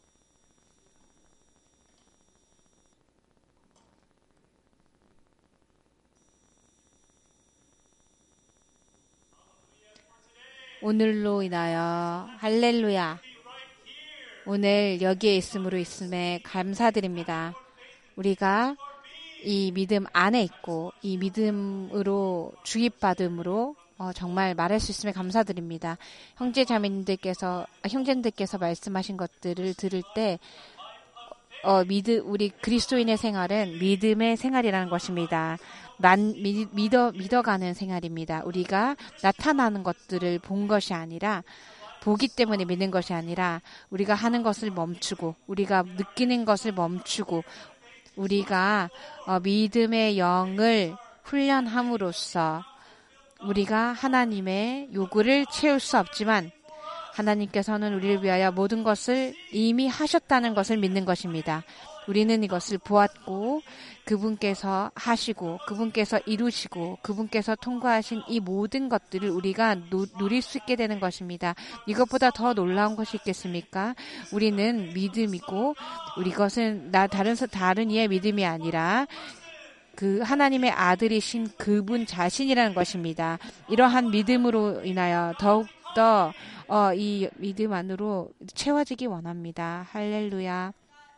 오늘로 인하여 할렐루야. 오늘 여기에 있음으로 있음에 감사드립니다. 우리가 이 믿음 안에 있고 이 믿음으로 주입받음으로 어, 정말 말할 수 있음에 감사드립니다. 형제 자매님들께서 아, 형제님들께서 말씀하신 것들을 들을 때 어, 믿음 우리 그리스도인의 생활은 믿음의 생활이라는 것입니다. 만, 미, 믿어 믿어가는 생활입니다. 우리가 나타나는 것들을 본 것이 아니라 보기 때문에 믿는 것이 아니라 우리가 하는 것을 멈추고 우리가 느끼는 것을 멈추고 우리가 어, 믿음의 영을 훈련함으로써 우리가 하나님의 요구를 채울 수 없지만 하나님께서는 우리를 위하여 모든 것을 이미 하셨다는 것을 믿는 것입니다. 우리는 이것을 보았고 그분께서 하시고 그분께서 이루시고 그분께서 통과하신 이 모든 것들을 우리가 노, 누릴 수 있게 되는 것입니다. 이것보다 더 놀라운 것이 있겠습니까? 우리는 믿음이고 우리 것은 나 다른 다른 이의 믿음이 아니라 그 하나님의 아들이신 그분 자신이라는 것입니다. 이러한 믿음으로 인하여 더욱더 어, 이 믿음 안으로 채워지기 원합니다. 할렐루야.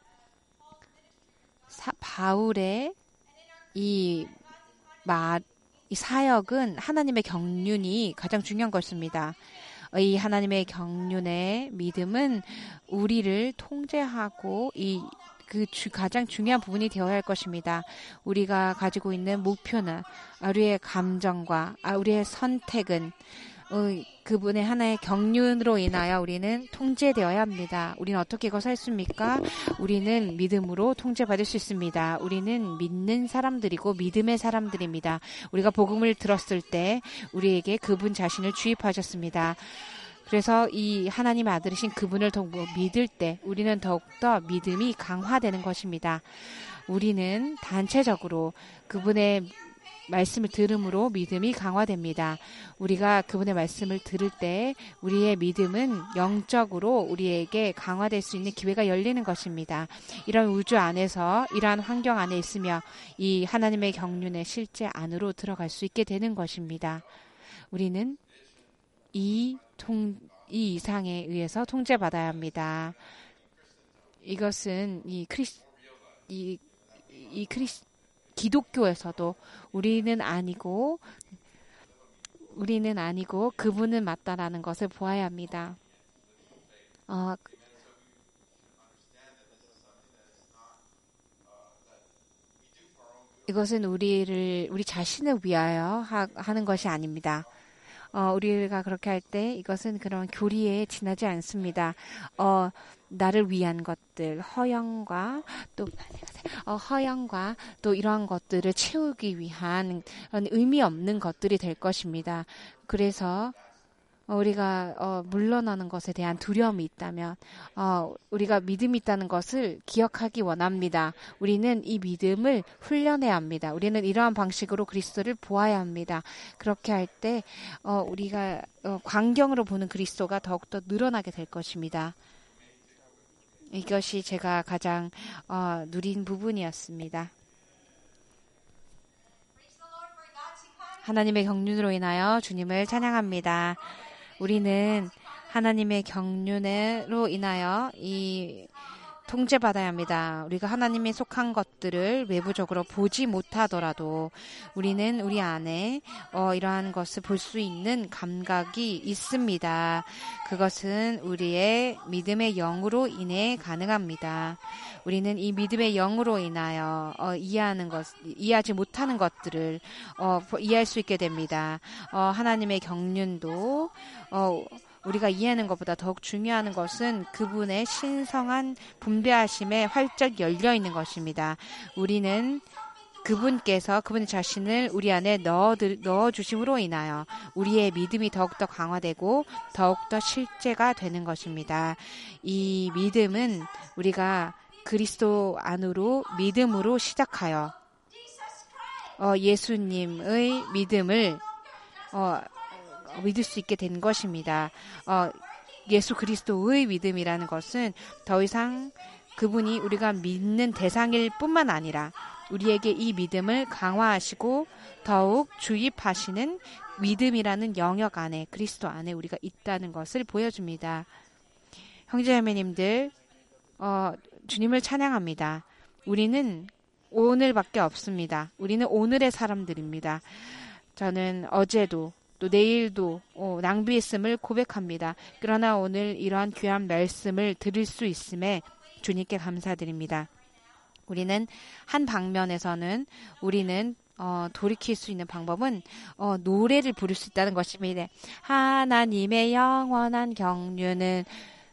사, 바울의 이, 말, 이 사역은 하나님의 경륜이 가장 중요한 것입니다. 이 하나님의 경륜의 믿음은 우리를 통제하고 이 그 가장 중요한 부분이 되어야 할 것입니다. 우리가 가지고 있는 목표는 우리의 감정과 우리의 선택은 그분의 하나의 경륜으로 인하여 우리는 통제되어야 합니다. 우리는 어떻게 이것을 했습니까? 우리는 믿음으로 통제받을 수 있습니다. 우리는 믿는 사람들이고 믿음의 사람들입니다. 우리가 복음을 들었을 때 우리에게 그분 자신을 주입하셨습니다. 그래서 이 하나님의 아들이신 그분을 더욱 믿을 때 우리는 더욱더 믿음이 강화되는 것입니다. 우리는 단체적으로 그분의 말씀을 들음으로 믿음이 강화됩니다. 우리가 그분의 말씀을 들을 때 우리의 믿음은 영적으로 우리에게 강화될 수 있는 기회가 열리는 것입니다. 이런 우주 안에서 이러한 환경 안에 있으며 이 하나님의 경륜의 실제 안으로 들어갈 수 있게 되는 것입니다. 우리는 이 통, 이 이상에 의해서 통제받아야 합니다. 이것은 이 크리스, 이, 이 크리스, 기독교에서도 우리는 아니고, 우리는 아니고 그분은 맞다라는 것을 보아야 합니다. 어, 이것은 우리를, 우리 자신을 위하여 하, 하는 것이 아닙니다. 어, 우리가 그렇게 할 때 이것은 그런 교리에 지나지 않습니다. 어, 나를 위한 것들, 허영과 또 어, 허영과 또 이러한 것들을 채우기 위한 의미 없는 것들이 될 것입니다. 그래서 어, 우리가 어, 물러나는 것에 대한 두려움이 있다면 어, 우리가 믿음이 있다는 것을 기억하기 원합니다. 우리는 이 믿음을 훈련해야 합니다. 우리는 이러한 방식으로 그리스도를 보아야 합니다. 그렇게 할 때 어, 우리가 어, 광경으로 보는 그리스도가 더욱더 늘어나게 될 것입니다. 이것이 제가 가장 어, 누린 부분이었습니다. 하나님의 경륜으로 인하여 주님을 찬양합니다. 우리는 하나님의 경륜으로 인하여 이 통제받아야 합니다. 우리가 하나님에 속한 것들을 외부적으로 보지 못하더라도 우리는 우리 안에 어, 이러한 것을 볼 수 있는 감각이 있습니다. 그것은 우리의 믿음의 영으로 인해 가능합니다. 우리는 이 믿음의 영으로 인하여 어, 이해하는 것, 이해하지 못하는 것들을 어, 이해할 수 있게 됩니다. 어, 하나님의 경륜도 어, 우리가 이해하는 것보다 더욱 중요한 것은 그분의 신성한 분배하심에 활짝 열려 있는 것입니다. 우리는 그분께서 그분 자신을 우리 안에 넣어, 넣어 주심으로 인하여 우리의 믿음이 더욱더 강화되고 더욱더 실제가 되는 것입니다. 이 믿음은 우리가 그리스도 안으로 믿음으로 시작하여 어, 예수님의 믿음을 어, 믿을 수 있게 된 것입니다. 어, 예수 그리스도의 믿음이라는 것은 더 이상 그분이 우리가 믿는 대상일 뿐만 아니라 우리에게 이 믿음을 강화하시고 더욱 주입하시는 믿음이라는 영역 안에 그리스도 안에 우리가 있다는 것을 보여줍니다. 형제자매님들 어, 주님을 찬양합니다. 우리는 오늘밖에 없습니다. 우리는 오늘의 사람들입니다. 저는 어제도 또 내일도 어, 낭비했음을 고백합니다. 그러나 오늘 이러한 귀한 말씀을 들을 수 있음에 주님께 감사드립니다. 우리는 한 방면에서는 우리는 어, 돌이킬 수 있는 방법은 어, 노래를 부를 수 있다는 것입니다. 하나님의 영원한 경륜은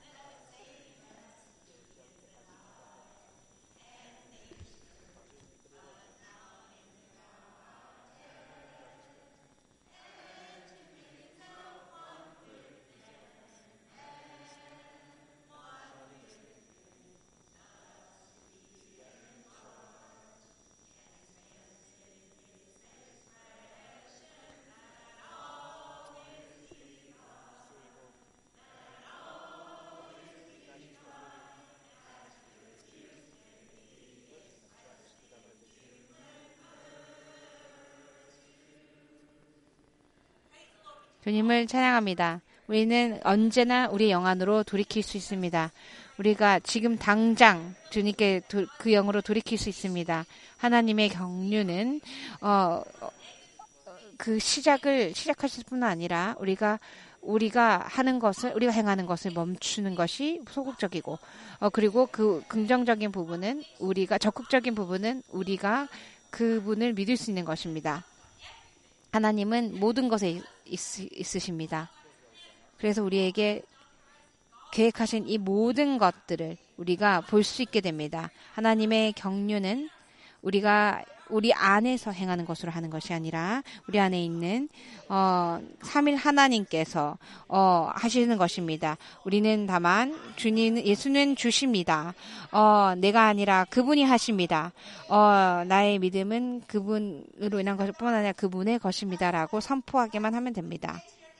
주님을 찬양합니다. 우리는 언제나 우리의 영 안으로 돌이킬 수 있습니다. 우리가 지금 당장 주님께 도, 그 영으로 돌이킬 수 있습니다. 하나님의 경륜은 어, 그 시작을 시작하실 뿐만 아니라 우리가 우리가 하는 것을 우리가 행하는 것을 멈추는 것이 소극적이고 어, 그리고 그 긍정적인 부분은 우리가 적극적인 부분은 우리가 그분을 믿을 수 있는 것입니다. 하나님은 모든 것에 있, 있으십니다. 그래서 우리에게 계획하신 이 모든 것들을 우리가 볼 수 있게 됩니다. 하나님의 경륜은 우리가 우리 안에서 행하는 것으로 하는 것이 아니라 우리 안에 있는 어, 삼일 하나님께서 어, 하시는 것입니다. 우리는 다만 주님 예수는 주십니다. 어, 내가 아니라 그분이 하십니다. 어, 나의 믿음은 그분으로 인한 것뿐만 아니라 그분의 것입니다라고 선포하기만 하면 됩니다.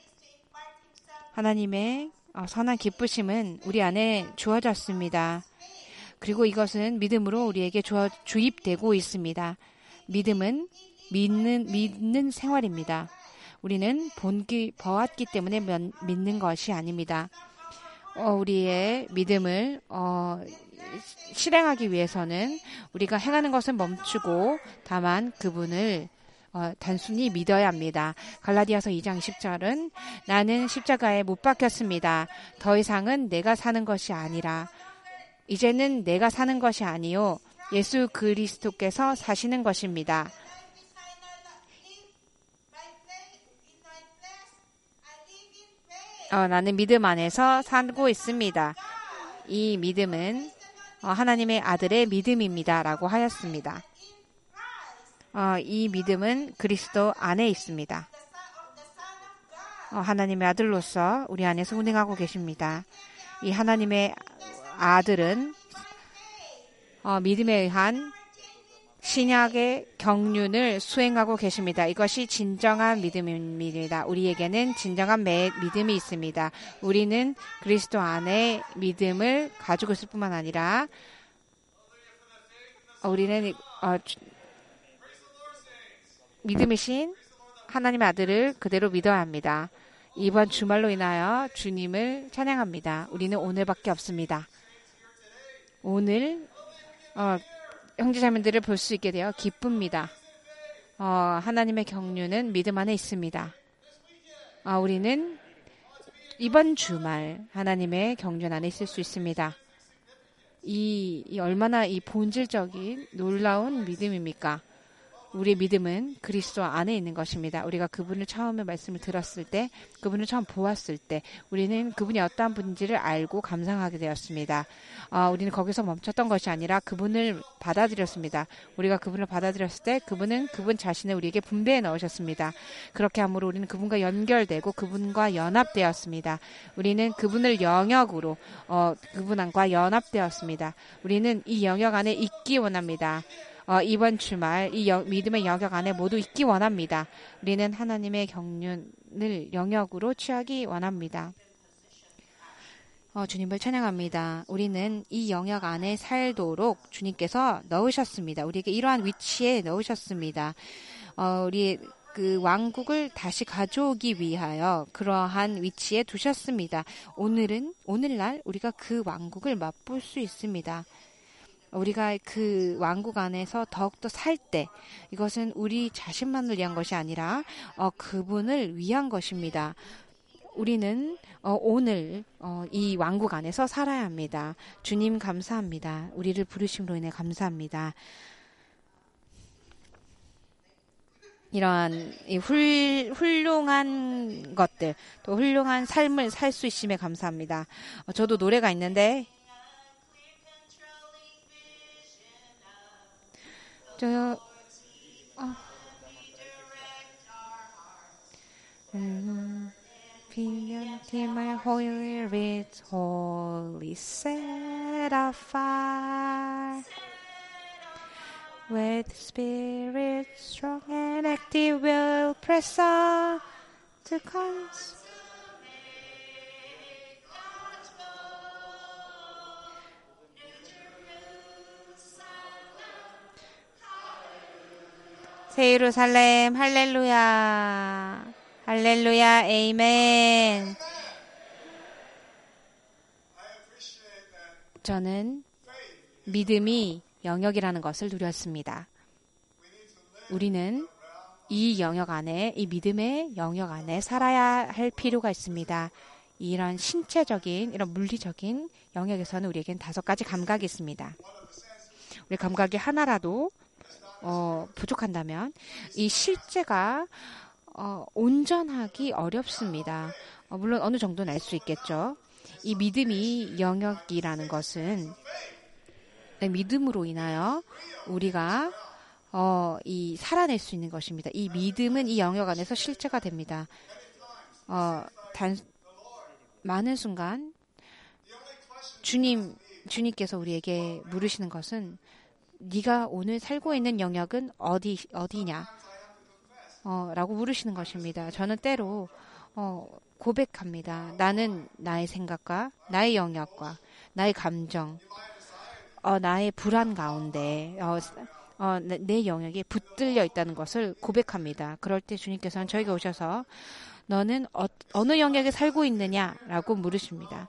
하나님의 어, 선한 기쁘심은 우리 안에 주어졌습니다. 그리고 이것은 믿음으로 우리에게 주어, 주입되고 있습니다. 믿음은 믿는, 믿는 생활입니다. 우리는 본기, 보았기 때문에 면, 믿는 것이 아닙니다. 어, 우리의 믿음을 어, 실행하기 위해서는 우리가 행하는 것을 멈추고 다만 그분을 어, 단순히 믿어야 합니다. 갈라디아서 이 장 십 절은 나는 십자가에 못 박혔습니다. 더 이상은 내가 사는 것이 아니라 이제는 내가 사는 것이 아니요 예수 그리스도께서 사시는 것입니다. 어, 나는 믿음 안에서 살고 있습니다. 이 믿음은 어, 하나님의 아들의 믿음입니다. 라고 하였습니다. 어, 이 믿음은 그리스도 안에 있습니다. 어, 하나님의 아들로서 우리 안에서 운행하고 계십니다. 이 하나님의 아들은 어, 믿음에 의한 신약의 경륜을 수행하고 계십니다. 이것이 진정한 믿음입니다. 우리에게는 진정한 매, 믿음이 있습니다. 우리는 그리스도 안에 믿음을 가지고 있을 뿐만 아니라 어, 우리는 어, 주, 믿음이신 하나님의 아들을 그대로 믿어야 합니다. 이번 주말로 인하여 주님을 찬양합니다. 우리는 오늘밖에 없습니다. 오늘 어, 형제자매들을 볼 수 있게 되어 기쁩니다. 어, 하나님의 경륜은 믿음 안에 있습니다. 어, 우리는 이번 주말 하나님의 경륜 안에 있을 수 있습니다. 이, 이 얼마나 이 본질적인 놀라운 믿음입니까? 우리의 믿음은 그리스도 안에 있는 것입니다. 우리가 그분을 처음에 말씀을 들었을 때, 그분을 처음 보았을 때, 우리는 그분이 어떠한 분인지를 알고 감상하게 되었습니다. 어, 우리는 거기서 멈췄던 것이 아니라 그분을 받아들였습니다. 우리가 그분을 받아들였을 때 그분은 그분 자신을 우리에게 분배해 넣으셨습니다. 그렇게 함으로 우리는 그분과 연결되고 그분과 연합되었습니다. 우리는 그분을 영역으로 어, 그분과 연합되었습니다. 우리는 이 영역 안에 있기 원합니다. 어, 이번 주말 이 여, 믿음의 영역 안에 모두 있기 원합니다. 우리는 하나님의 경륜을 영역으로 취하기 원합니다. 어, 주님을 찬양합니다. 우리는 이 영역 안에 살도록 주님께서 넣으셨습니다. 우리에게 이러한 위치에 넣으셨습니다. 어, 우리 그 왕국을 다시 가져오기 위하여 그러한 위치에 두셨습니다. 오늘은 오늘날 우리가 그 왕국을 맛볼 수 있습니다. 우리가 그 왕국 안에서 더욱더 살 때 이것은 우리 자신만을 위한 것이 아니라 어, 그분을 위한 것입니다. 우리는 어, 오늘 어, 이 왕국 안에서 살아야 합니다. 주님 감사합니다. 우리를 부르심으로 인해 감사합니다. 이러한 이 훌, 훌륭한 것들 또 훌륭한 삶을 살 수 있음에 감사합니다. 어, 저도 노래가 있는데 저, 어, 음, Till my holy writ wholly set afire, with spirit strong and active will press on to cons. 새 예루살렘 할렐루야 할렐루야 에이멘. 저는 믿음이 영역이라는 것을 누렸습니다. 우리는 이 영역 안에 이 믿음의 영역 안에 살아야 할 필요가 있습니다. 이런 신체적인 이런 물리적인 영역에서는 우리에겐 다섯 가지 감각이 있습니다. 우리 감각이 하나라도 어, 부족한다면 이 실제가 어, 온전하기 어렵습니다. 어, 물론 어느 정도는 알 수 있겠죠. 이 믿음이 영역이라는 것은 네, 믿음으로 인하여 우리가 어, 이 살아낼 수 있는 것입니다. 이 믿음은 이 영역 안에서 실제가 됩니다. 어, 단 많은 순간 주님 주님께서 우리에게 물으시는 것은 네가 오늘 살고 있는 영역은 어디 어디냐? 어, 라고 물으시는 것입니다. 저는 때로 어, 고백합니다. 나는 나의 생각과 나의 영역과 나의 감정, 어, 나의 불안 가운데 어, 어, 내 영역에 붙들려 있다는 것을 고백합니다. 그럴 때 주님께서는 저에게 오셔서 너는 어, 어느 영역에 살고 있느냐라고 물으십니다.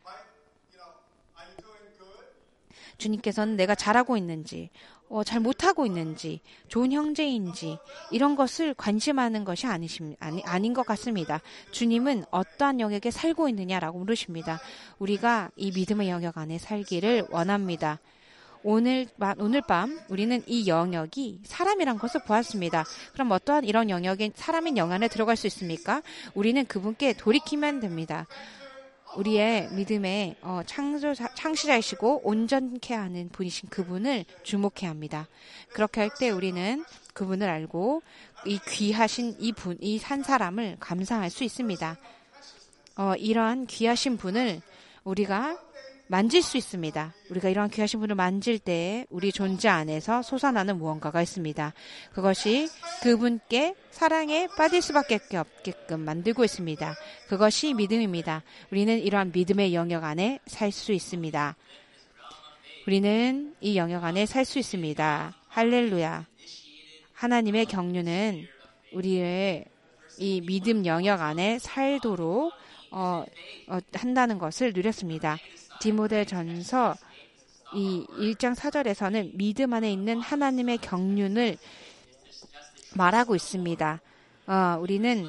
주님께서는 내가 잘하고 있는지, 어, 잘 못하고 있는지, 좋은 형제인지 이런 것을 관심하는 것이 아니심, 아니, 아닌 것 같습니다. 주님은 어떠한 영역에 살고 있느냐라고 물으십니다. 우리가 이 믿음의 영역 안에 살기를 원합니다. 오늘, 오늘 밤 우리는 이 영역이 사람이란 것을 보았습니다. 그럼 어떠한 이런 영역에 사람인 영안에 들어갈 수 있습니까? 우리는 그분께 돌이키면 됩니다. 우리의 믿음의 어, 창조자, 창시자이시고 온전케 하는 분이신 그분을 주목해야 합니다. 그렇게 할 때 우리는 그분을 알고 이 귀하신 이 분, 이 한 사람을 감상할 수 있습니다. 어, 이러한 귀하신 분을 우리가 만질 수 있습니다. 우리가 이러한 귀하신 분을 만질 때 우리 존재 안에서 솟아나는 무언가가 있습니다. 그것이 그분께 사랑에 빠질 수밖에 없게끔 만들고 있습니다. 그것이 믿음입니다. 우리는 이러한 믿음의 영역 안에 살 수 있습니다. 우리는 이 영역 안에 살 수 있습니다. 할렐루야. 하나님의 경륜은 우리의 이 믿음 영역 안에 살도록 어, 어, 한다는 것을 누렸습니다. 디모데전서 이 일 장 사 절에서는 믿음 안에 있는 하나님의 경륜을 말하고 있습니다. 어, 우리는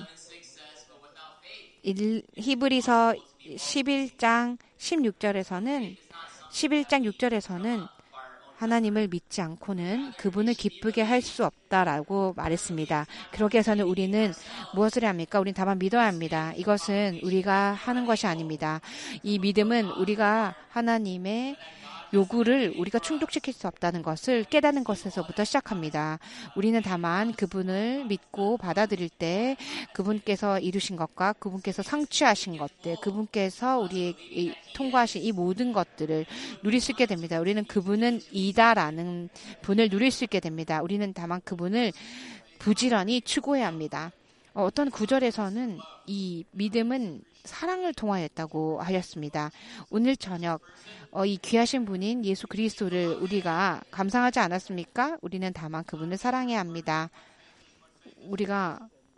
일, 히브리서 십일 장 십육 절에서는 십일 장 육 절에서는 하나님을 믿지 않고는 그분을 기쁘게 할 수 없다라고 말했습니다. 그렇게 해서는 우리는 무엇을 해야 합니까? 우리는 다만 믿어야 합니다. 이것은 우리가 하는 것이 아닙니다. 이 믿음은 우리가 하나님의 요구를 우리가 충족시킬 수 없다는 것을 깨닫는 것에서부터 시작합니다. 우리는 다만 그분을 믿고 받아들일 때 그분께서 이루신 것과 그분께서 성취하신 것들, 그분께서 우리의 통과하신 이 모든 것들을 누릴 수 있게 됩니다. 우리는 그분은 이다라는 분을 누릴 수 있게 됩니다. 우리는 다만 그분을 부지런히 추구해야 합니다. 어, 어떤 구절에서는 이 믿음은 사랑을 통하였다고 하였습니다. 오늘 저녁 어, 이 귀하신 분인 예수 그리스도를 우리가 감상하지 않았습니까? 우리는 다만 그분을 사랑해야 합니다. 우리가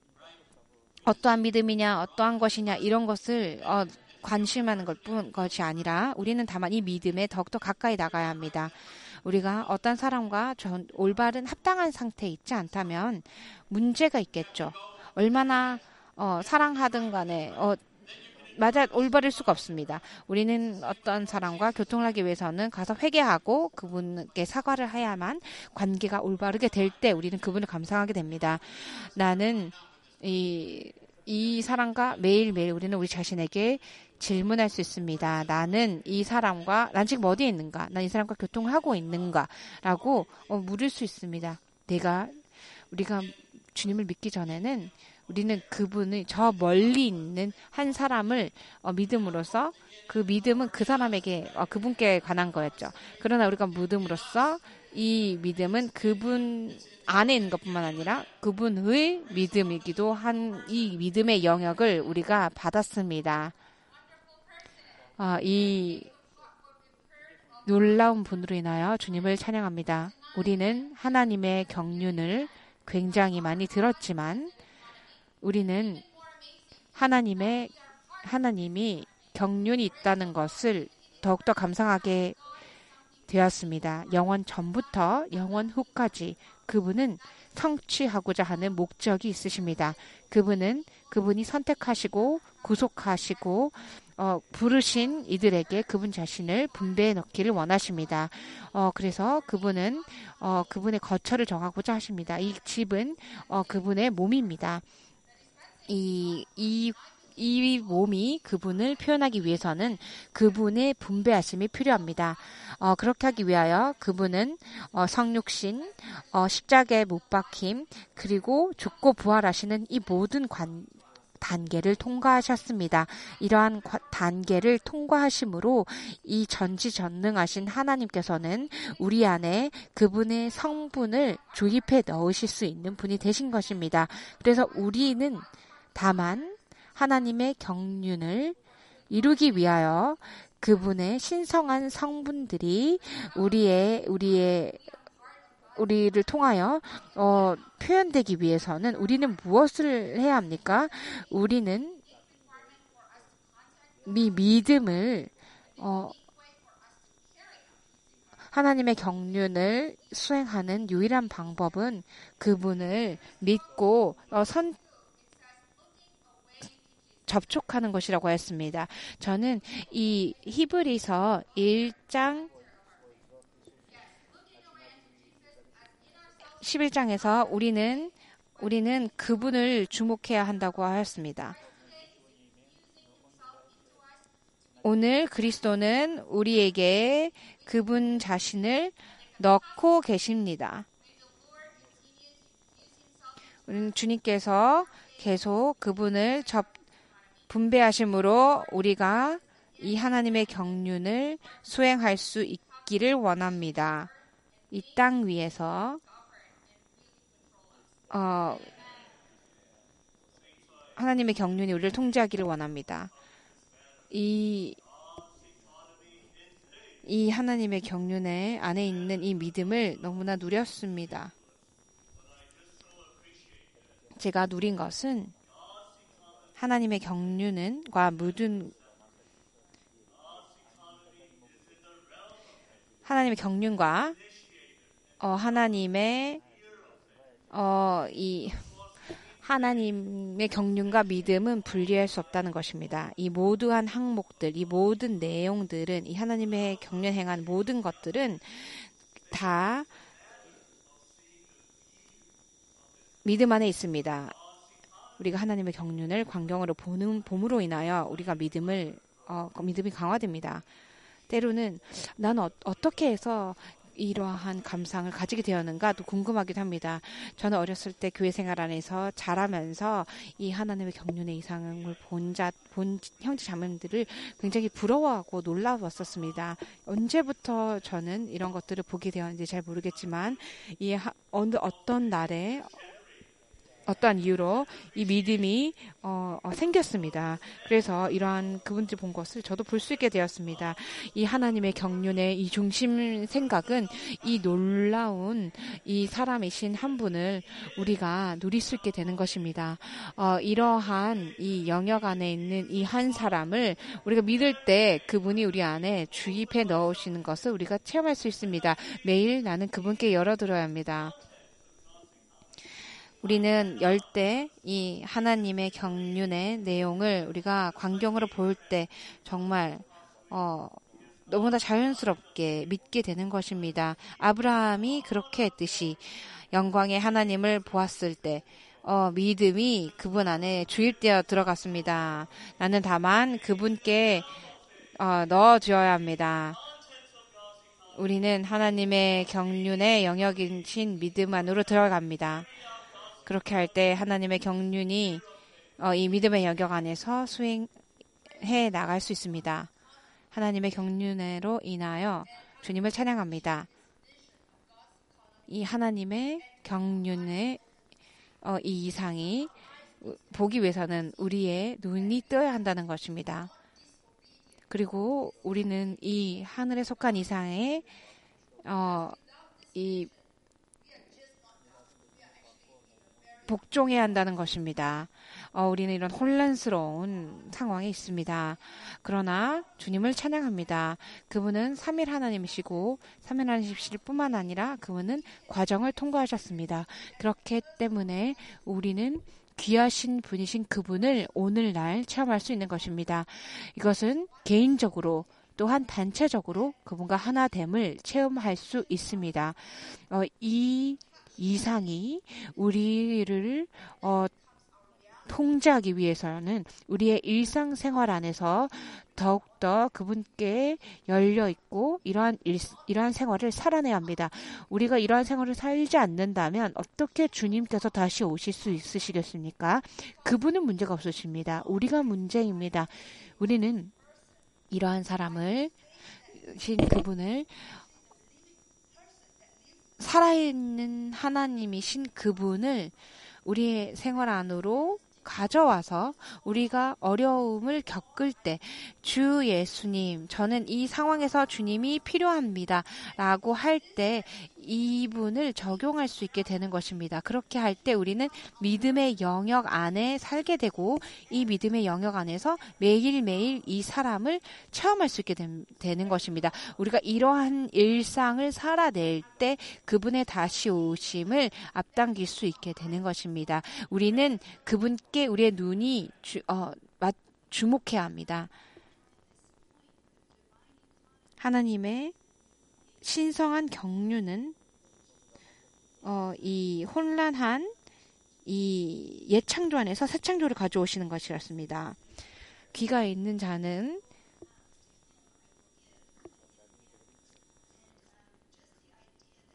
어떠한 믿음이냐, 어떠한 것이냐 이런 것을 어, 관심하는 것뿐 것이 아니라 우리는 다만 이 믿음에 더욱더 가까이 나가야 합니다. 우리가 어떤 사람과 전 올바른 합당한 상태에 있지 않다면 문제가 있겠죠. 얼마나 어, 사랑하든 간에 어, 맞아 올바를 수가 없습니다. 우리는 어떤 사람과 교통을 하기 위해서는 가서 회개하고 그분께 사과를 해야만 관계가 올바르게 될 때 우리는 그분을 감상하게 됩니다. 나는 이, 이 사람과 매일매일 우리는 우리 자신에게 질문할 수 있습니다. 나는 이 사람과 난 지금 어디에 있는가? 난 이 사람과 교통을 하고 있는가? 라고 어, 물을 수 있습니다. 내가 우리가 주님을 믿기 전에는 우리는 그분의 저 멀리 있는 한 사람을 어, 믿음으로써 그 믿음은 그 사람에게 어, 그분께 관한 거였죠. 그러나 우리가 믿음으로써 이 믿음은 그분 안에 있는 것뿐만 아니라 그분의 믿음이기도 한 이 믿음의 영역을 우리가 받았습니다. 어, 이 놀라운 분으로 인하여 주님을 찬양합니다. 우리는 하나님의 경륜을 굉장히 많이 들었지만 우리는 하나님의, 하나님이 경륜이 있다는 것을 더욱더 감상하게 되었습니다. 영원 전부터 영원 후까지 그분은 성취하고자 하는 목적이 있으십니다. 그분은 그분이 선택하시고 구속하시고 어, 부르신 이들에게 그분 자신을 분배해 넣기를 원하십니다. 어, 그래서 그분은 어, 그분의 거처를 정하고자 하십니다. 이 집은 어, 그분의 몸입니다. 이, 이, 이 몸이 그분을 표현하기 위해서는 그분의 분배하심이 필요합니다. 어, 그렇게 하기 위하여 그분은 어, 성육신, 어, 십자가에 못 박힘, 그리고 죽고 부활하시는 이 모든 관, 단계를 통과하셨습니다. 이러한 단계를 통과하심으로 이 전지전능하신 하나님께서는 우리 안에 그분의 성분을 주입해 넣으실 수 있는 분이 되신 것입니다. 그래서 우리는 다만 하나님의 경륜을 이루기 위하여 그분의 신성한 성분들이 우리의 우리의 우리를 통하여 어, 표현되기 위해서는 우리는 무엇을 해야 합니까? 우리는 이 믿음을 어, 하나님의 경륜을 수행하는 유일한 방법은 그분을 믿고 어, 선 접촉하는 것이라고 했습니다. 저는 이 히브리서 일 장 십일 장에서 우리는 우리는 그분을 주목해야 한다고 하였습니다. 오늘 그리스도는 우리에게 그분 자신을 넣고 계십니다. 우리는 주님께서 계속 그분을 접, 분배하심으로 우리가 이 하나님의 경륜을 수행할 수 있기를 원합니다. 이 땅 위에서 어, 하나님의 경륜이 우리를 통제하기를 원합니다. 이, 이 하나님의 경륜에 안에 있는 이 믿음을 너무나 누렸습니다. 제가 누린 것은 하나님의 경륜과 묻은 하나님의 경륜과 어, 하나님의 어, 이 하나님의 경륜과 믿음은 분리할 수 없다는 것입니다. 이 모두한 항목들, 이 모든 내용들은 이 하나님의 경륜 행한 모든 것들은 다 믿음 안에 있습니다. 우리가 하나님의 경륜을 광경으로 보는 봄으로 인하여 우리가 믿음을 어, 믿음이 강화됩니다. 때로는 나는 어, 어떻게 해서 이러한 감상을 가지게 되었는가도 궁금하기도 합니다. 저는 어렸을 때 교회 생활 안에서 자라면서 이 하나님의 경륜의 이상을 본 자, 본 형제 자매들을 굉장히 부러워하고 놀라웠었습니다. 언제부터 저는 이런 것들을 보게 되었는지 잘 모르겠지만 이 하, 어느 어떤 날에 어떠한 이유로 이 믿음이 어, 어, 생겼습니다. 그래서 이러한 그분들 본 것을 저도 볼 수 있게 되었습니다. 이 하나님의 경륜의 이 중심 생각은 이 놀라운 이 사람이신 한 분을 우리가 누릴 수 있게 되는 것입니다. 어, 이러한 이 영역 안에 있는 이 한 사람을 우리가 믿을 때 그분이 우리 안에 주입해 넣으시는 것을 우리가 체험할 수 있습니다. 매일 나는 그분께 열어들어야 합니다. 우리는 열 때 이 하나님의 경륜의 내용을 우리가 광경으로 볼 때 정말 어, 너무나 자연스럽게 믿게 되는 것입니다. 아브라함이 그렇게 했듯이 영광의 하나님을 보았을 때 어, 믿음이 그분 안에 주입되어 들어갔습니다. 나는 다만 그분께 어, 넣어주어야 합니다. 우리는 하나님의 경륜의 영역이신 믿음 안으로 들어갑니다. 그렇게 할 때 하나님의 경륜이 어, 이 믿음의 영역 안에서 수행해 나갈 수 있습니다. 하나님의 경륜으로 인하여 주님을 찬양합니다. 이 하나님의 경륜의 어, 이 이상이 보기 위해서는 우리의 눈이 떠야 한다는 것입니다. 그리고 우리는 이 하늘에 속한 이상의 어, 이 복종해야 한다는 것입니다. 어, 우리는 이런 혼란스러운 상황에 있습니다. 그러나 주님을 찬양합니다. 그분은 삼일 하나님이시고 삼일 하나님이실 뿐만 아니라 그분은 과정을 통과하셨습니다. 그렇기 때문에 우리는 귀하신 분이신 그분을 오늘날 체험할 수 있는 것입니다. 이것은 개인적으로 또한 단체적으로 그분과 하나됨을 체험할 수 있습니다. 어, 이 이상이 우리를 어, 통제하기 위해서는 우리의 일상생활 안에서 더욱더 그분께 열려있고 이러한, 일, 이러한 생활을 살아내야 합니다. 우리가 이러한 생활을 살지 않는다면 어떻게 주님께서 다시 오실 수 있으시겠습니까? 그분은 문제가 없으십니다. 우리가 문제입니다. 우리는 이러한 사람을 신 그분을 살아있는 하나님이신 그분을 우리의 생활 안으로 가져와서 우리가 어려움을 겪을 때 주 예수님, 저는 이 상황에서 주님이 필요합니다 라고 할 때 이분을 적용할 수 있게 되는 것입니다. 그렇게 할 때 우리는 믿음의 영역 안에 살게 되고 이 믿음의 영역 안에서 매일매일 이 사람을 체험할 수 있게 된, 되는 것입니다. 우리가 이러한 일상을 살아낼 때 그분의 다시 오심을 앞당길 수 있게 되는 것입니다. 우리는 그분께 우리의 눈이 주, 어, 맞, 주목해야 합니다. 하나님의 신성한 경륜은 어, 이 혼란한 이 옛 창조 안에서 새 창조를 가져오시는 것이었습니다. 귀가 있는 자는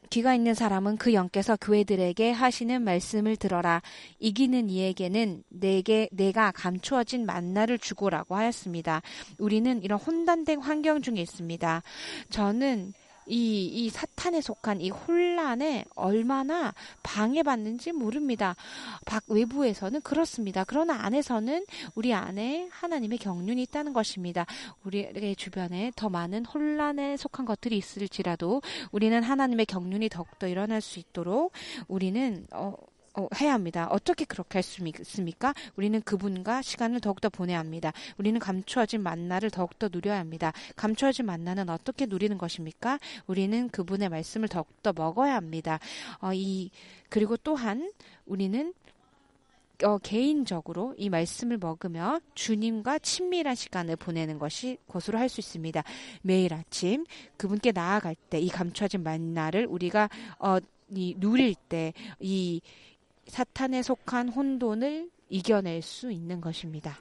귀가 있는 사람은 그 영께서 교회들에게 하시는 말씀을 들어라. 이기는 이에게는 내게 내가 감추어진 만나를 주고라고 하였습니다. 우리는 이런 혼돈된 환경 중에 있습니다. 저는 이, 이 사탄에 속한 이 혼란에 얼마나 방해받는지 모릅니다. 밖, 외부에서는 그렇습니다. 그러나 안에서는 우리 안에 하나님의 경륜이 있다는 것입니다. 우리의 주변에 더 많은 혼란에 속한 것들이 있을지라도 우리는 하나님의 경륜이 더욱더 일어날 수 있도록 우리는 어, 어, 해야 합니다. 어떻게 그렇게 할 수 있습니까? 우리는 그분과 시간을 더욱더 보내야 합니다. 우리는 감추어진 만나를 더욱더 누려야 합니다. 감추어진 만나는 어떻게 누리는 것입니까? 우리는 그분의 말씀을 더욱더 먹어야 합니다. 어, 이 그리고 또한 우리는 어, 개인적으로 이 말씀을 먹으며 주님과 친밀한 시간을 보내는 것이 것으로 할 수 있습니다. 매일 아침 그분께 나아갈 때 이 감추어진 만나를 우리가 어, 이 누릴 때 이 사탄에 속한 혼돈을 이겨낼 수 있는 것입니다.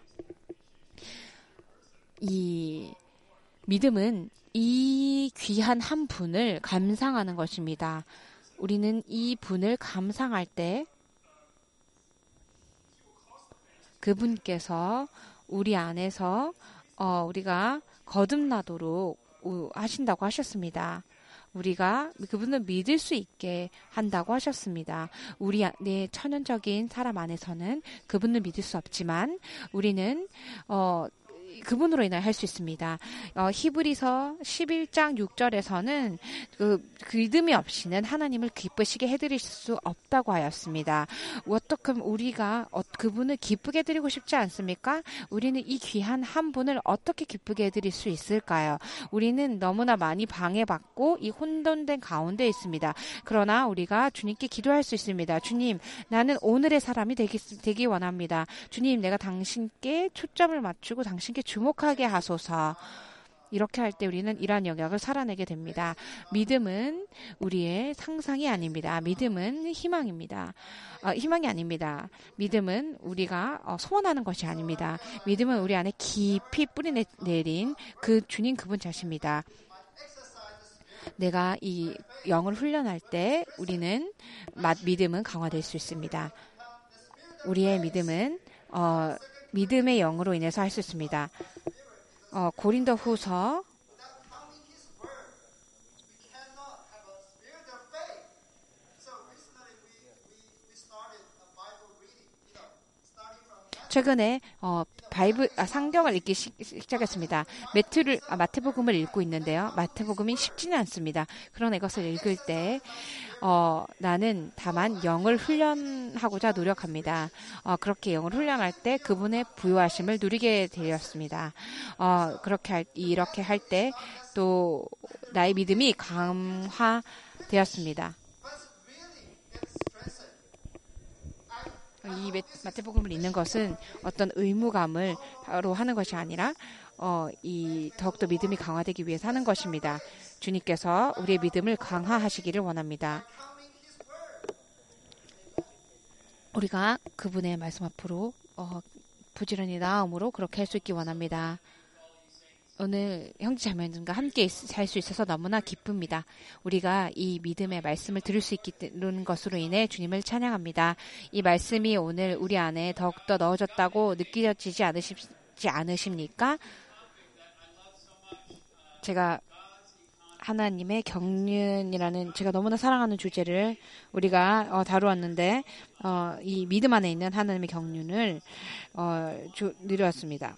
이 믿음은 이 귀한 한 분을 감상하는 것입니다. 우리는 이 분을 감상할 때 그분께서 우리 안에서 어, 우리가 거듭나도록 하신다고 하셨습니다. 우리가 그분을 믿을 수 있게 한다고 하셨습니다. 우리 내 천연적인 사람 안에서는 그분을 믿을 수 없지만 우리는 어 그분으로 인하여 할 수 있습니다. 어, 히브리서 십일 장 육 절에서는 그, 그 믿음이 없이는 하나님을 기쁘시게 해드릴 수 없다고 하였습니다. 어떻게 우리가 어, 그분을 기쁘게 해드리고 싶지 않습니까? 우리는 이 귀한 한 분을 어떻게 기쁘게 해드릴 수 있을까요? 우리는 너무나 많이 방해받고 이 혼돈된 가운데 있습니다. 그러나 우리가 주님께 기도할 수 있습니다. 주님, 나는 오늘의 사람이 되기, 되기 원합니다. 주님, 내가 당신께 초점을 맞추고 당신께 주목하게 하소서. 이렇게 할 때 우리는 이러한 영역을 살아내게 됩니다. 믿음은 우리의 상상이 아닙니다. 믿음은 희망입니다. 어, 희망이 아닙니다. 믿음은 우리가 어, 소원하는 것이 아닙니다. 믿음은 우리 안에 깊이 뿌리내린 그 주님 그분 자신입니다. 내가 이 영을 훈련할 때 우리는 믿음은 강화될 수 있습니다. 우리의 믿음은 어, 믿음의 영으로 인해서 할 수 있습니다. 어, 고린도 후서 최근에 어, 바이블 아, 성경을 읽기 시, 시작했습니다. 매트를 아, 마태복음을 읽고 있는데요. 마태복음이 쉽지는 않습니다. 그러나 이것을 읽을 때 어, 나는 다만 영을 훈련하고자 노력합니다. 어, 그렇게 영을 훈련할 때 그분의 부요하심을 누리게 되었습니다. 어, 그렇게 할, 이렇게 할 때 또 나의 믿음이 강화되었습니다. 이 마태복음을 읽는 것은 어떤 의무감을 바로 하는 것이 아니라 어, 이 더욱더 믿음이 강화되기 위해서 하는 것입니다. 주님께서 우리의 믿음을 강화하시기를 원합니다. 우리가 그분의 말씀 앞으로 어, 부지런히 나아옴으로 그렇게 할 수 있기 원합니다. 오늘 형제자매님과 함께 살 수 있어서 너무나 기쁩니다. 우리가 이 믿음의 말씀을 들을 수 있는 것으로 인해 주님을 찬양합니다. 이 말씀이 오늘 우리 안에 더욱더 넣어졌다고 느껴지지 않으시지 않으십니까? 제가 하나님의 경륜이라는 제가 너무나 사랑하는 주제를 우리가 어, 다루었는데 어, 이 믿음 안에 있는 하나님의 경륜을 어, 주, 누렸습니다.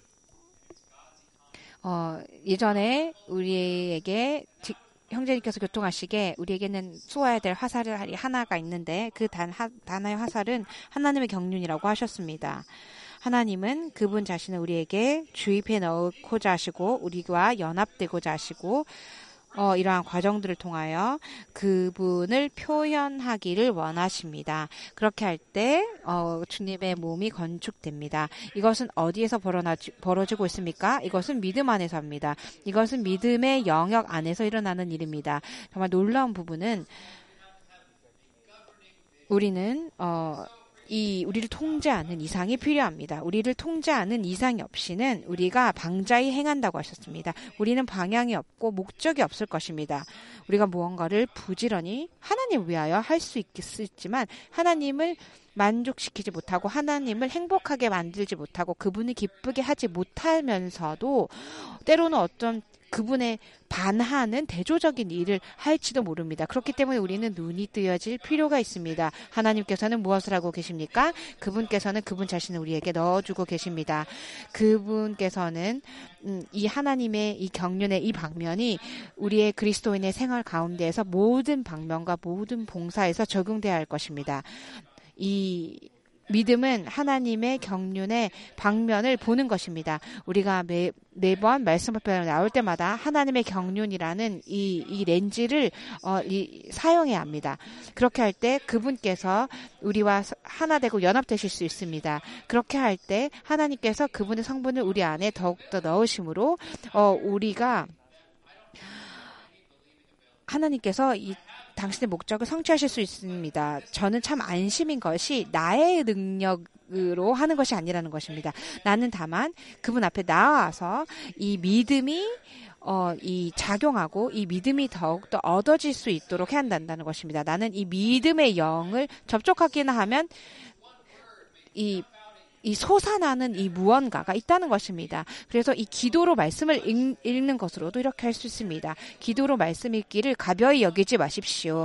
어, 예전에 우리에게 직, 형제님께서 교통하시게 우리에게는 쏘아야 될 화살이 하나가 있는데 그 단, 단의 화살은 하나님의 경륜이라고 하셨습니다. 하나님은 그분 자신을 우리에게 주입해 넣고자 하시고 우리와 연합되고자 하시고 어, 이러한 과정들을 통하여 그분을 표현하기를 원하십니다. 그렇게 할 때 어, 주님의 몸이 건축됩니다. 이것은 어디에서 벌어나지, 벌어지고 있습니까? 이것은 믿음 안에서 합니다. 이것은 믿음의 영역 안에서 일어나는 일입니다. 정말 놀라운 부분은 우리는 어, 이 우리를 통제하는 이상이 필요합니다. 우리를 통제하는 이상이 없이는 우리가 방자히 행한다고 하셨습니다. 우리는 방향이 없고 목적이 없을 것입니다. 우리가 무언가를 부지런히 하나님 위하여 할 수 있겠지만 하나님을 만족시키지 못하고 하나님을 행복하게 만들지 못하고 그분을 기쁘게 하지 못하면서도 때로는 어떤 그분의 반하는 대조적인 일을 할지도 모릅니다. 그렇기 때문에 우리는 눈이 뜨여질 필요가 있습니다. 하나님께서는 무엇을 하고 계십니까? 그분께서는 그분 자신을 우리에게 넣어주고 계십니다. 그분께서는 음, 이 하나님의 이 경륜의 이 방면이 우리의 그리스도인의 생활 가운데에서 모든 방면과 모든 봉사에서 적용되어야 할 것입니다. 이 믿음은 하나님의 경륜의 방면을 보는 것입니다. 우리가 매, 매번 말씀 앞에 나올 때마다 하나님의 경륜이라는 이, 이 렌즈를 어, 이, 사용해야 합니다. 그렇게 할 때 그분께서 우리와 하나 되고 연합되실 수 있습니다. 그렇게 할 때 하나님께서 그분의 성분을 우리 안에 더욱더 넣으심으로 어, 우리가 하나님께서 이 당신의 목적을 성취하실 수 있습니다. 저는 참 안심인 것이 나의 능력으로 하는 것이 아니라는 것입니다. 나는 다만 그분 앞에 나와서 이 믿음이 어, 이 작용하고 이 믿음이 더욱더 얻어질 수 있도록 해야 한다는 것입니다. 나는 이 믿음의 영을 접촉하기나 하면 이 이 솟아나는 이 무언가가 있다는 것입니다. 그래서 이 기도로 말씀을 읽, 읽는 것으로도 이렇게 할 수 있습니다. 기도로 말씀 읽기를 가벼이 여기지 마십시오.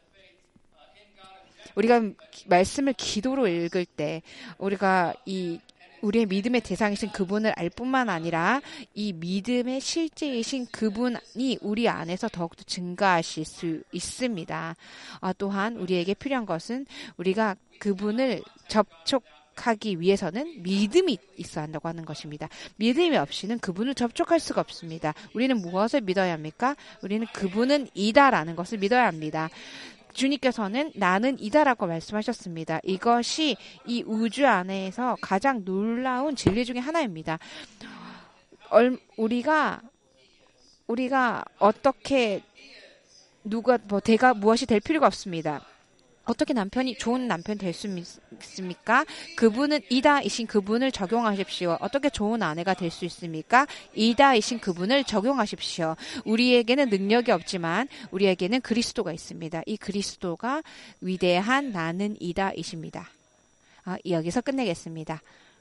우리가 말씀을 기도로 읽을 때 우리가 이 우리의 믿음의 대상이신 그분을 알 뿐만 아니라 이 믿음의 실제이신 그분이 우리 안에서 더욱더 증가하실 수 있습니다. 아, 또한 우리에게 필요한 것은 우리가 그분을 접촉 하기 위해서는 믿음이 있어야 한다고 하는 것입니다. 믿음이 없이는 그분을 접촉할 수가 없습니다. 우리는 무엇을 믿어야 합니까? 우리는 그분은 이다라는 것을 믿어야 합니다. 주님께서는 나는 이다라고 말씀하셨습니다. 이것이 이 우주 안에서 가장 놀라운 진리 중에 하나입니다. 얼, 우리가 우리가 어떻게 누가 뭐 대가 무엇이 될 필요가 없습니다. 어떻게 남편이 좋은 남편 될 수 있습니까? 그분은 이다이신 그분을 적용하십시오. 어떻게 좋은 아내가 될 수 있습니까? 이다이신 그분을 적용하십시오. 우리에게는 능력이 없지만 우리에게는 그리스도가 있습니다. 이 그리스도가 위대한 나는 이다이십니다. 아, 여기서 끝내겠습니다.